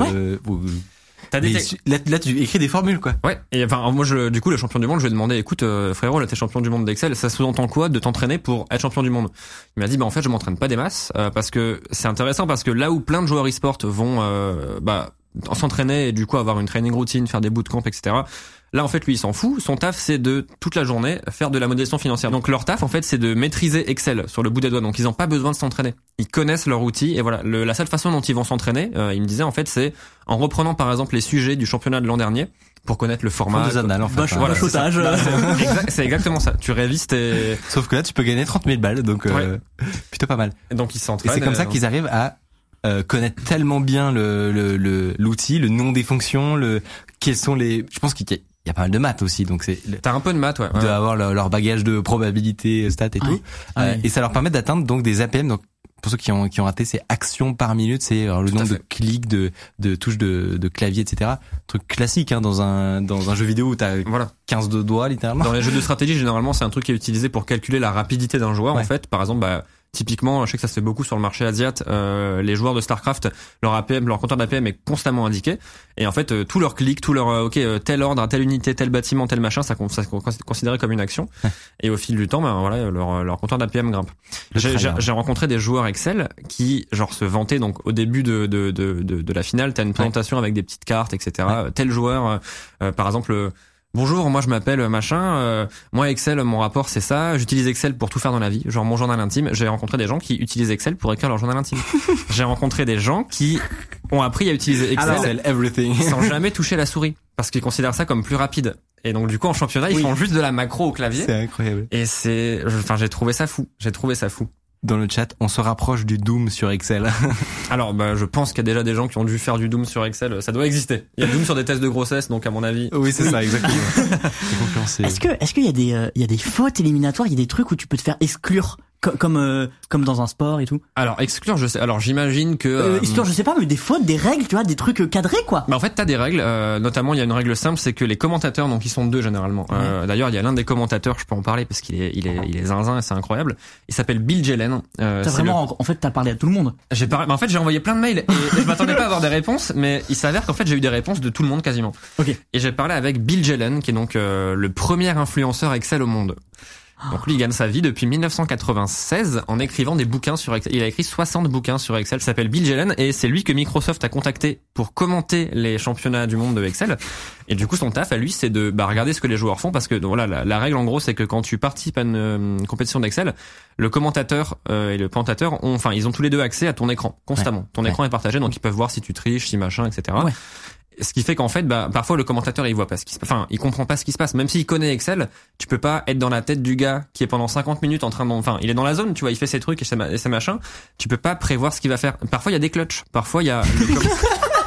T'as là, tu écris des formules, quoi. Ouais. Et moi, du coup, le champion du monde, je lui ai demandé, écoute, frérot, là, t'es champion du monde d'Excel, ça sous-entend quoi de t'entraîner pour être champion du monde? Il m'a dit, en fait, je m'entraîne pas des masses, parce que c'est intéressant parce que là où plein de joueurs e-sport vont, s'entraîner et du coup avoir une training routine, faire des bootcamps, etc. Là, en fait, lui, il s'en fout. Son taf, c'est de, toute la journée, faire de la modélisation financière. Donc, leur taf, en fait, c'est de maîtriser Excel sur le bout des doigts. Donc, ils n'ont pas besoin de s'entraîner. Ils connaissent leur outil. Et voilà, la seule façon dont ils vont s'entraîner, il me disait, en fait, c'est en reprenant, par exemple, les sujets du championnat de l'an dernier pour connaître le format. Des annales, en fait. Voilà, c'est exactement ça. Tu révises tes... Sauf que là, tu peux gagner 30 000 balles. Donc, plutôt pas mal. Et donc, ils s'entraînent. Et c'est comme ça qu'ils arrivent à connaître tellement bien l'outil, le nom des fonctions, quels sont je pense qu'il y a pas mal de maths aussi, donc t'as un peu de maths, ouais. De avoir leur bagage de probabilité, stats et tout. Et ça leur permet d'atteindre donc des APM. Donc pour ceux qui ont raté, c'est actions par minute, c'est le nombre de clics, de touches de clavier, etc. Truc classique, hein, dans un jeu vidéo où t'as 15 de doigts littéralement. Dans les jeux de stratégie, généralement, c'est un truc qui est utilisé pour calculer la rapidité d'un joueur. En fait, par exemple, typiquement, je sais que ça se fait beaucoup sur le marché asiatique, les joueurs de StarCraft, leur APM, leur compteur d'APM est constamment indiqué. Et en fait, tous leurs clics, tout leur, tel ordre, telle unité, tel bâtiment, tel machin, ça considéré comme une action. Et au fil du temps, leur compteur d'APM grimpe. J'ai rencontré des joueurs Excel qui, se vantaient, donc, au début de la finale, t'as une présentation avec des petites cartes, etc. Tel joueur, par exemple, bonjour, moi je m'appelle machin, moi Excel, mon rapport c'est ça, j'utilise Excel pour tout faire dans la vie, genre mon journal intime. J'ai rencontré des gens qui utilisent Excel pour écrire leur journal intime. J'ai rencontré des gens qui ont appris à utiliser Excel sans jamais toucher la souris, parce qu'ils considèrent ça comme plus rapide. Et donc du coup en championnat, ils font juste de la macro au clavier. C'est incroyable. Et j'ai trouvé ça fou. Dans le chat, on se rapproche du Doom sur Excel. Alors, je pense qu'il y a déjà des gens qui ont dû faire du Doom sur Excel. Ça doit exister. Il y a Doom sur des tests de grossesse, donc à mon avis. Oui, c'est ça, exactement. Est-ce qu'il y a des fautes éliminatoires, il y a des trucs où tu peux te faire exclure? Comme dans un sport et tout. Alors exclure, je sais. Alors j'imagine que exclure, je sais pas, mais des fautes, des règles, tu vois, des trucs cadrés, quoi. En fait, t'as des règles. Notamment, il y a une règle simple, c'est que les commentateurs, donc ils sont 2 généralement. D'ailleurs, il y a l'un des commentateurs, je peux en parler parce qu'il est zinzin et c'est incroyable. Il s'appelle Bill Jelen. En fait, t'as parlé à tout le monde. En fait, j'ai envoyé plein de mails et je m'attendais pas à avoir des réponses, mais il s'avère qu'en fait, j'ai eu des réponses de tout le monde quasiment. Ok. Et j'ai parlé avec Bill Jelen, qui est donc le premier influenceur Excel au monde. Donc lui, il gagne sa vie depuis 1996 en écrivant des bouquins sur Excel. Il a écrit 60 bouquins sur Excel. Il s'appelle Bill Jelen et c'est lui que Microsoft a contacté pour commenter les championnats du monde de Excel. Et du coup, son taf à lui, c'est de regarder ce que les joueurs font, parce que voilà, la règle en gros, c'est que quand tu participes à une compétition d'Excel, le commentateur et le présentateur ils ont tous les deux accès à ton écran constamment. Ton écran est partagé, donc ils peuvent voir si tu triches, si machin, etc. Ouais. Ce qui fait qu'en fait, parfois le commentateur il voit pas ce qui se passe, il comprend pas ce qui se passe. Même s'il connaît Excel, tu peux pas être dans la tête du gars qui est pendant 50 minutes en train il est dans la zone, tu vois, il fait ses trucs et ses machins. Tu peux pas prévoir ce qu'il va faire. Parfois il y a des clutches, parfois il y a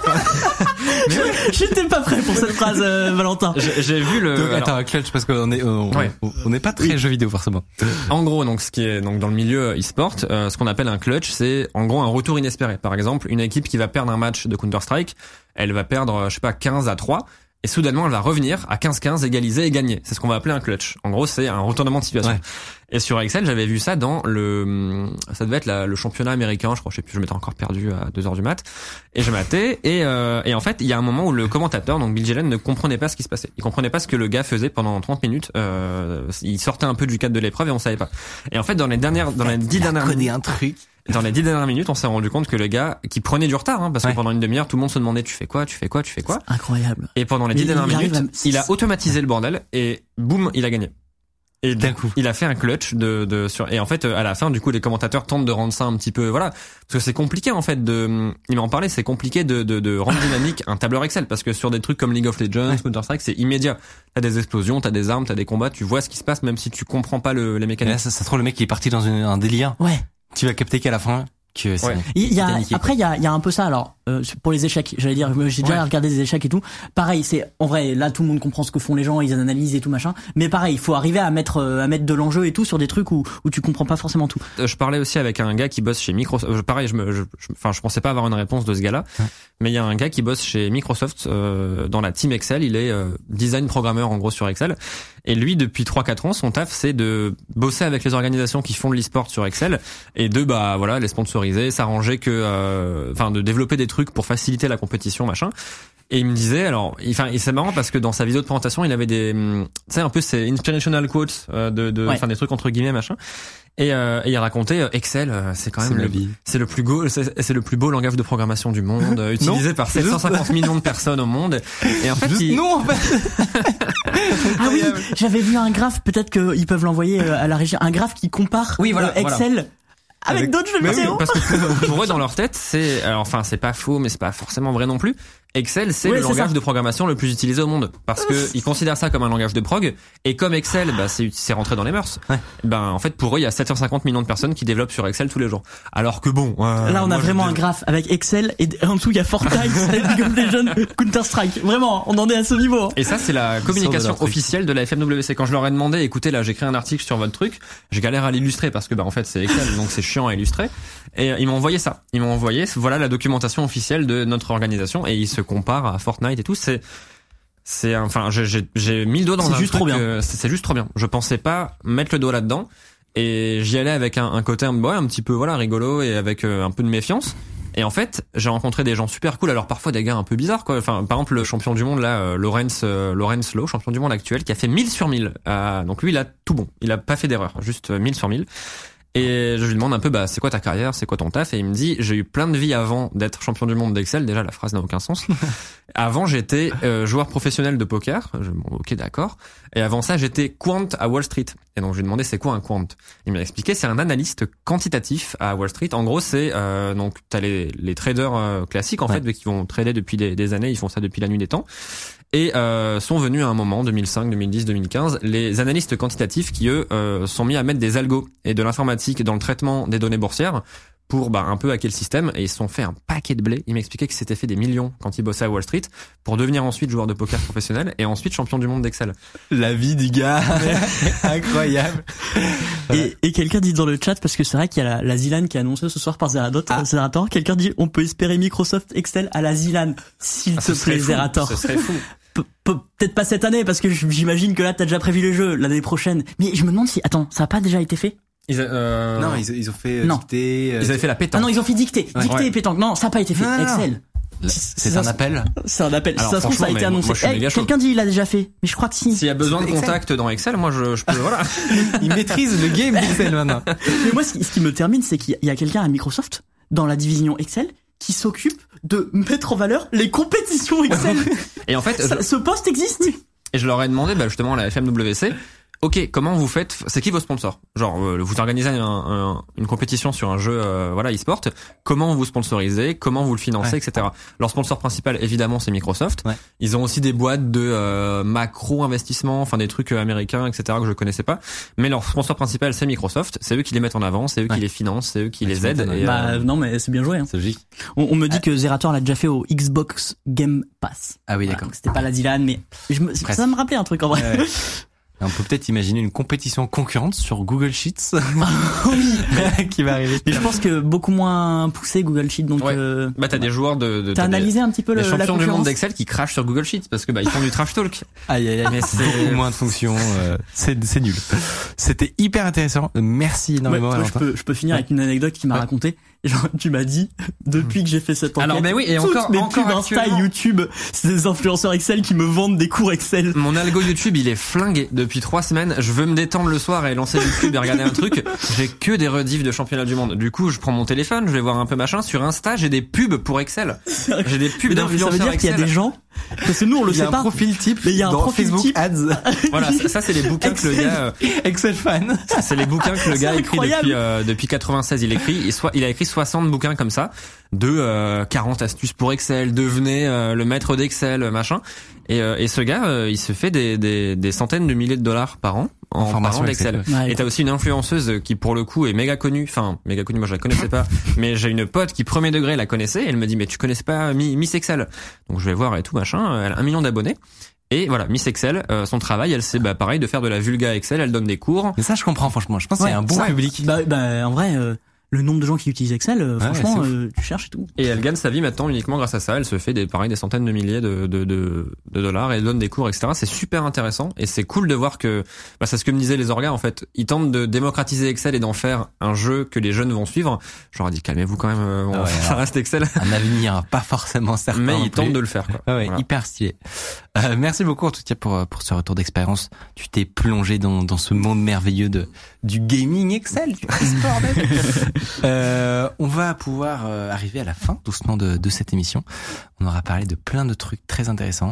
J'étais pas prêt pour cette phrase, Valentin. J'ai vu le. Donc, attends, clutch, parce qu'on est, on n'est pas très jeux vidéo forcément. En gros, donc ce qui est donc dans le milieu e-sport, ce qu'on appelle un clutch, c'est en gros un retour inespéré. Par exemple, une équipe qui va perdre un match de Counter-Strike, elle va perdre, 15-3. Et soudainement, elle va revenir à 15-15, égaliser et gagner. C'est ce qu'on va appeler un clutch. En gros, c'est un retournement de situation. Ouais. Et sur Excel, j'avais vu ça dans ça devait être le championnat américain, je crois, je sais plus, je m'étais encore perdu à 2h du mat. Et je matais, et en fait, il y a un moment où le commentateur, donc Bill Jelen, ne comprenait pas ce qui se passait. Il comprenait pas ce que le gars faisait pendant 30 minutes. Il sortait un peu du cadre de l'épreuve et on savait pas. Et en fait, dans les 10 dernières minutes, dans les 10 dernières minutes, on s'est rendu compte que le gars, qui prenait du retard, parce que pendant une demi-heure, tout le monde se demandait, tu fais quoi? C'est incroyable. Et pendant les 10 dernières minutes, il a automatisé le bordel, et boum, il a gagné. Et d'un coup, il a fait un clutch et en fait, à la fin, du coup, les commentateurs tentent de rendre ça un petit peu, voilà. Parce que c'est compliqué, en fait, il m'en parlait, c'est compliqué de rendre dynamique un tableur Excel, parce que sur des trucs comme League of Legends, Counter-Strike, c'est immédiat. T'as des explosions, t'as des armes, t'as des combats, tu vois ce qui se passe, même si tu comprends pas les mécaniques. Là, ça se trouve, le mec qui est parti dans un délire. Ouais. Tu vas capter qu'à la fin, que c'est il y a un peu ça. Alors pour les échecs, j'allais dire, j'ai déjà regardé des échecs et tout. Pareil, c'est en vrai, là tout le monde comprend ce que font les gens, ils analysent et tout machin. Mais pareil, il faut arriver à mettre de l'enjeu et tout sur des trucs où tu comprends pas forcément tout. Je parlais aussi avec un gars qui bosse chez Microsoft. Pareil, je pensais pas avoir une réponse de ce gars-là, mais il y a un gars qui bosse chez Microsoft dans la team Excel. Il est design programmeur en gros sur Excel. Et lui, depuis 3-4 ans, son taf, c'est de bosser avec les organisations qui font de l'e-sport sur Excel et de les sponsoriser, s'arranger de développer des trucs pour faciliter la compétition, machin. Et il me disait, et c'est marrant parce que dans sa vidéo de présentation, il avait des, tu sais, un peu ces inspirational quotes, des trucs entre guillemets, machin. Et il racontait Excel, c'est quand même c'est le plus beau langage de programmation du monde, utilisé par 750 millions de personnes au monde. Et en fait, ah oui, j'avais vu un graphe, peut-être qu'ils peuvent l'envoyer à la régie, un graphe qui compare Excel avec d'autres jeux vidéo. Parce que pour eux, dans leur tête, c'est pas faux, mais c'est pas forcément vrai non plus. Excel, c'est le langage de programmation le plus utilisé au monde. Parce que ils considèrent ça comme un langage de prog. Et comme Excel, c'est rentré dans les mœurs. Ouais. En fait, pour eux, il y a 750 millions de personnes qui développent sur Excel tous les jours. Alors que bon. Là, on a vraiment un graphe avec Excel et en dessous, il y a Fortnite, League of Legends, Counter-Strike. Vraiment, on en est à ce niveau. Et ça, c'est la communication officielle de la FMWC. Quand je leur ai demandé, écoutez, là, j'ai créé un article sur votre truc. Je galère à l'illustrer parce que, en fait, c'est Excel, donc c'est chiant à illustrer. Et ils m'ont envoyé ça. Ils m'ont envoyé, voilà la documentation officielle de notre organisation et ils se comparent à Fortnite et tout. J'ai mis le doigt dans un truc. C'est juste trop bien. Je pensais pas mettre le doigt là-dedans et j'y allais avec un côté un petit peu rigolo et avec un peu de méfiance. Et en fait, j'ai rencontré des gens super cool. Alors parfois des gars un peu bizarres, quoi. Enfin, par exemple, le champion du monde là, Lawrence Lowe, champion du monde actuel, qui a fait 1000 sur 1000. Donc lui, il a tout bon. Il a pas fait d'erreur, juste 1000 sur 1000. Et je lui demande un peu, c'est quoi ta carrière, c'est quoi ton taf? Et il me dit, j'ai eu plein de vies avant d'être champion du monde d'Excel. Déjà, la phrase n'a aucun sens. Avant, j'étais joueur professionnel de poker. Ok, d'accord. Et avant ça, j'étais quant à Wall Street. Et donc, je lui ai demandé, c'est quoi un quant? Il m'a expliqué, c'est un analyste quantitatif à Wall Street. En gros, c'est donc t'as les traders classiques en fait, qui vont trader depuis des années. Ils font ça depuis la nuit des temps. Et sont venus à un moment, 2005, 2010, 2015, les analystes quantitatifs qui, eux, sont mis à mettre des algos et de l'informatique dans le traitement des données boursières pour un peu hacker le système. Et ils se sont fait un paquet de blé. Il m'expliquait qu'ils s'étaient fait des millions quand ils bossaient à Wall Street pour devenir ensuite joueur de poker professionnel et ensuite champion du monde d'Excel. La vie du gars, incroyable. Et quelqu'un dit dans le chat, parce que c'est vrai qu'il y a la Zilan qui est annoncée ce soir par Zerator. Quelqu'un dit, on peut espérer Microsoft Excel à la Zilan. S'il te plaît, Zerator. Ce serait fou. Peut-être pas cette année, parce que j'imagine que là t'as déjà prévu le jeu l'année prochaine. Mais je me demande si, attends, ça a pas déjà été fait? Non, ils ont fait dictée. Ils avaient fait la pétanque. Ah non, ils ont fait dictée et pétanque. Non, ça a pas été fait. Non. Excel. C'est un appel. C'est un appel. Alors, ça se trouve, ça a été annoncé. Quelqu'un dit il l'a déjà fait, mais je crois que si. S'il y a besoin de contact dans Excel, moi je peux, voilà. Il maîtrise le game d'Excel maintenant. Mais moi, ce qui me termine, c'est qu'il y a quelqu'un à Microsoft, dans la division Excel, qui s'occupe de mettre en valeur les compétitions Excel. Et en fait, ce poste existe. Et je leur ai demandé, justement, à la FMWC, ok, comment vous faites, c'est qui vos sponsors? Genre, vous organisez une compétition sur un jeu, e-sport. Comment vous sponsorisez? Comment vous le financez, etc. Leur sponsor principal, évidemment, c'est Microsoft. Ouais. Ils ont aussi des boîtes de macro-investissement, enfin des trucs américains, etc. que je connaissais pas. Mais leur sponsor principal, c'est Microsoft. C'est eux qui les mettent en avant, c'est eux qui les financent, c'est eux qui les aident. Et, non, mais c'est bien joué. Hein. C'est logique. On me dit que Zerator l'a déjà fait au Xbox Game Pass. Ah oui, d'accord. Donc c'était pas la Dylan, mais ça me rappelait un truc en vrai. On peut peut-être imaginer une compétition concurrente sur Google Sheets qui va arriver. Mais je pense que beaucoup moins poussé Google Sheets. Donc t'as des joueurs t'as analysé un petit peu les la champions du monde concurrence d'Excel qui crachent sur Google Sheets parce que ils font du trash talk. Mais c'est beaucoup moins de fonctions. C'est nul. C'était hyper intéressant. Merci énormément. Je peux finir avec une anecdote qui m'a raconté. Genre, tu m'as dit, depuis que j'ai fait cette enquête, alors, mais oui, et toutes mes pubs Insta et YouTube, c'est des influenceurs Excel qui me vendent des cours Excel. Mon algo YouTube, il est flingué depuis 3 semaines. Je veux me détendre le soir et lancer YouTube et regarder un truc. J'ai que des rediffs de championnat du monde. Du coup, je prends mon téléphone, je vais voir un peu machin. Sur Insta, j'ai des pubs pour Excel. J'ai des pubs d'influenceurs Excel. Ça veut dire qu'il y a des gens, parce que nous, on le sait pas. Il y a un profil type mais il y a un dans profil Facebook type. Ads. Voilà, ça c'est les bouquins que le gars, Excel fan. C'est les bouquins que le gars écrit depuis 96. Il a écrit 60 bouquins comme ça, de 40 astuces pour Excel, devenez le maître d'Excel, machin. Et ce gars, il se fait des centaines de milliers de dollars par an en parlant d'Excel. Ouais. Et t'as aussi une influenceuse qui pour le coup est méga connue, moi je la connaissais pas, mais j'ai une pote qui premier degré la connaissait et elle me dit mais tu connaissais pas Miss Excel? Donc je vais voir et tout machin, elle a 1 million d'abonnés. Et voilà, Miss Excel, son travail, elle sait pareil de faire de la vulga Excel, elle donne des cours. Mais ça je comprends franchement, je pense que c'est un bon public. En vrai le nombre de gens qui utilisent Excel, franchement, tu cherches et tout. Et elle gagne sa vie maintenant uniquement grâce à ça. Elle se fait des centaines de milliers de dollars et elle donne des cours, etc. C'est super intéressant et c'est cool de voir que, c'est ce que me disaient les orgas en fait. Ils tentent de démocratiser Excel et d'en faire un jeu que les jeunes vont suivre. Je leur ai dit calmez-vous quand même, ça reste Excel. Un avenir pas forcément certain. Mais ils tentent de le faire, quoi. Voilà. Hyper stylé. Merci beaucoup en tout cas pour ce retour d'expérience. Tu t'es plongé dans ce monde merveilleux du gaming Excel, du e-sport même. On va pouvoir arriver à la fin doucement de cette émission. On aura parlé de plein de trucs très intéressants,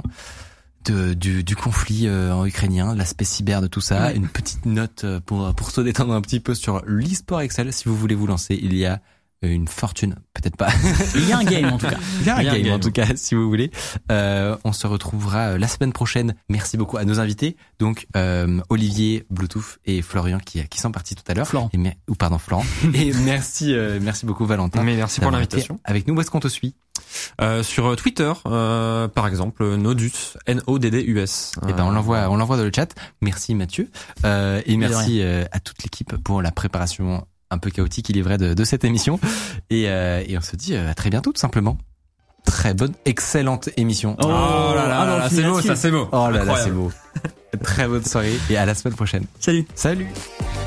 du conflit ukrainien, de l'aspect cyber de tout ça, une petite note pour se détendre un petit peu sur l'e-sport Excel. Si vous voulez vous lancer, il y a une fortune, peut-être pas. Il y a un game en tout cas. Il y a un game en tout cas, si vous voulez. On se retrouvera la semaine prochaine. Merci beaucoup à nos invités. Donc Olivier, Bluetooth et Florian qui sont partis tout à l'heure. Florent. Et merci beaucoup Valentin. Mais merci pour l'invitation. Avec nous, où est-ce qu'on te suit? Sur Twitter, par exemple, Nodus, N-O-D-D-U-S. Et on l'envoie dans le chat. Merci Mathieu. Et merci à toute l'équipe pour la préparation un peu chaotique, il est vrai, de cette émission. Et on se dit à très bientôt, tout simplement. Très bonne, excellente émission. Oh là là, c'est beau, ça c'est beau. Oh là là, c'est beau. Très bonne soirée et à la semaine prochaine. Salut. Salut.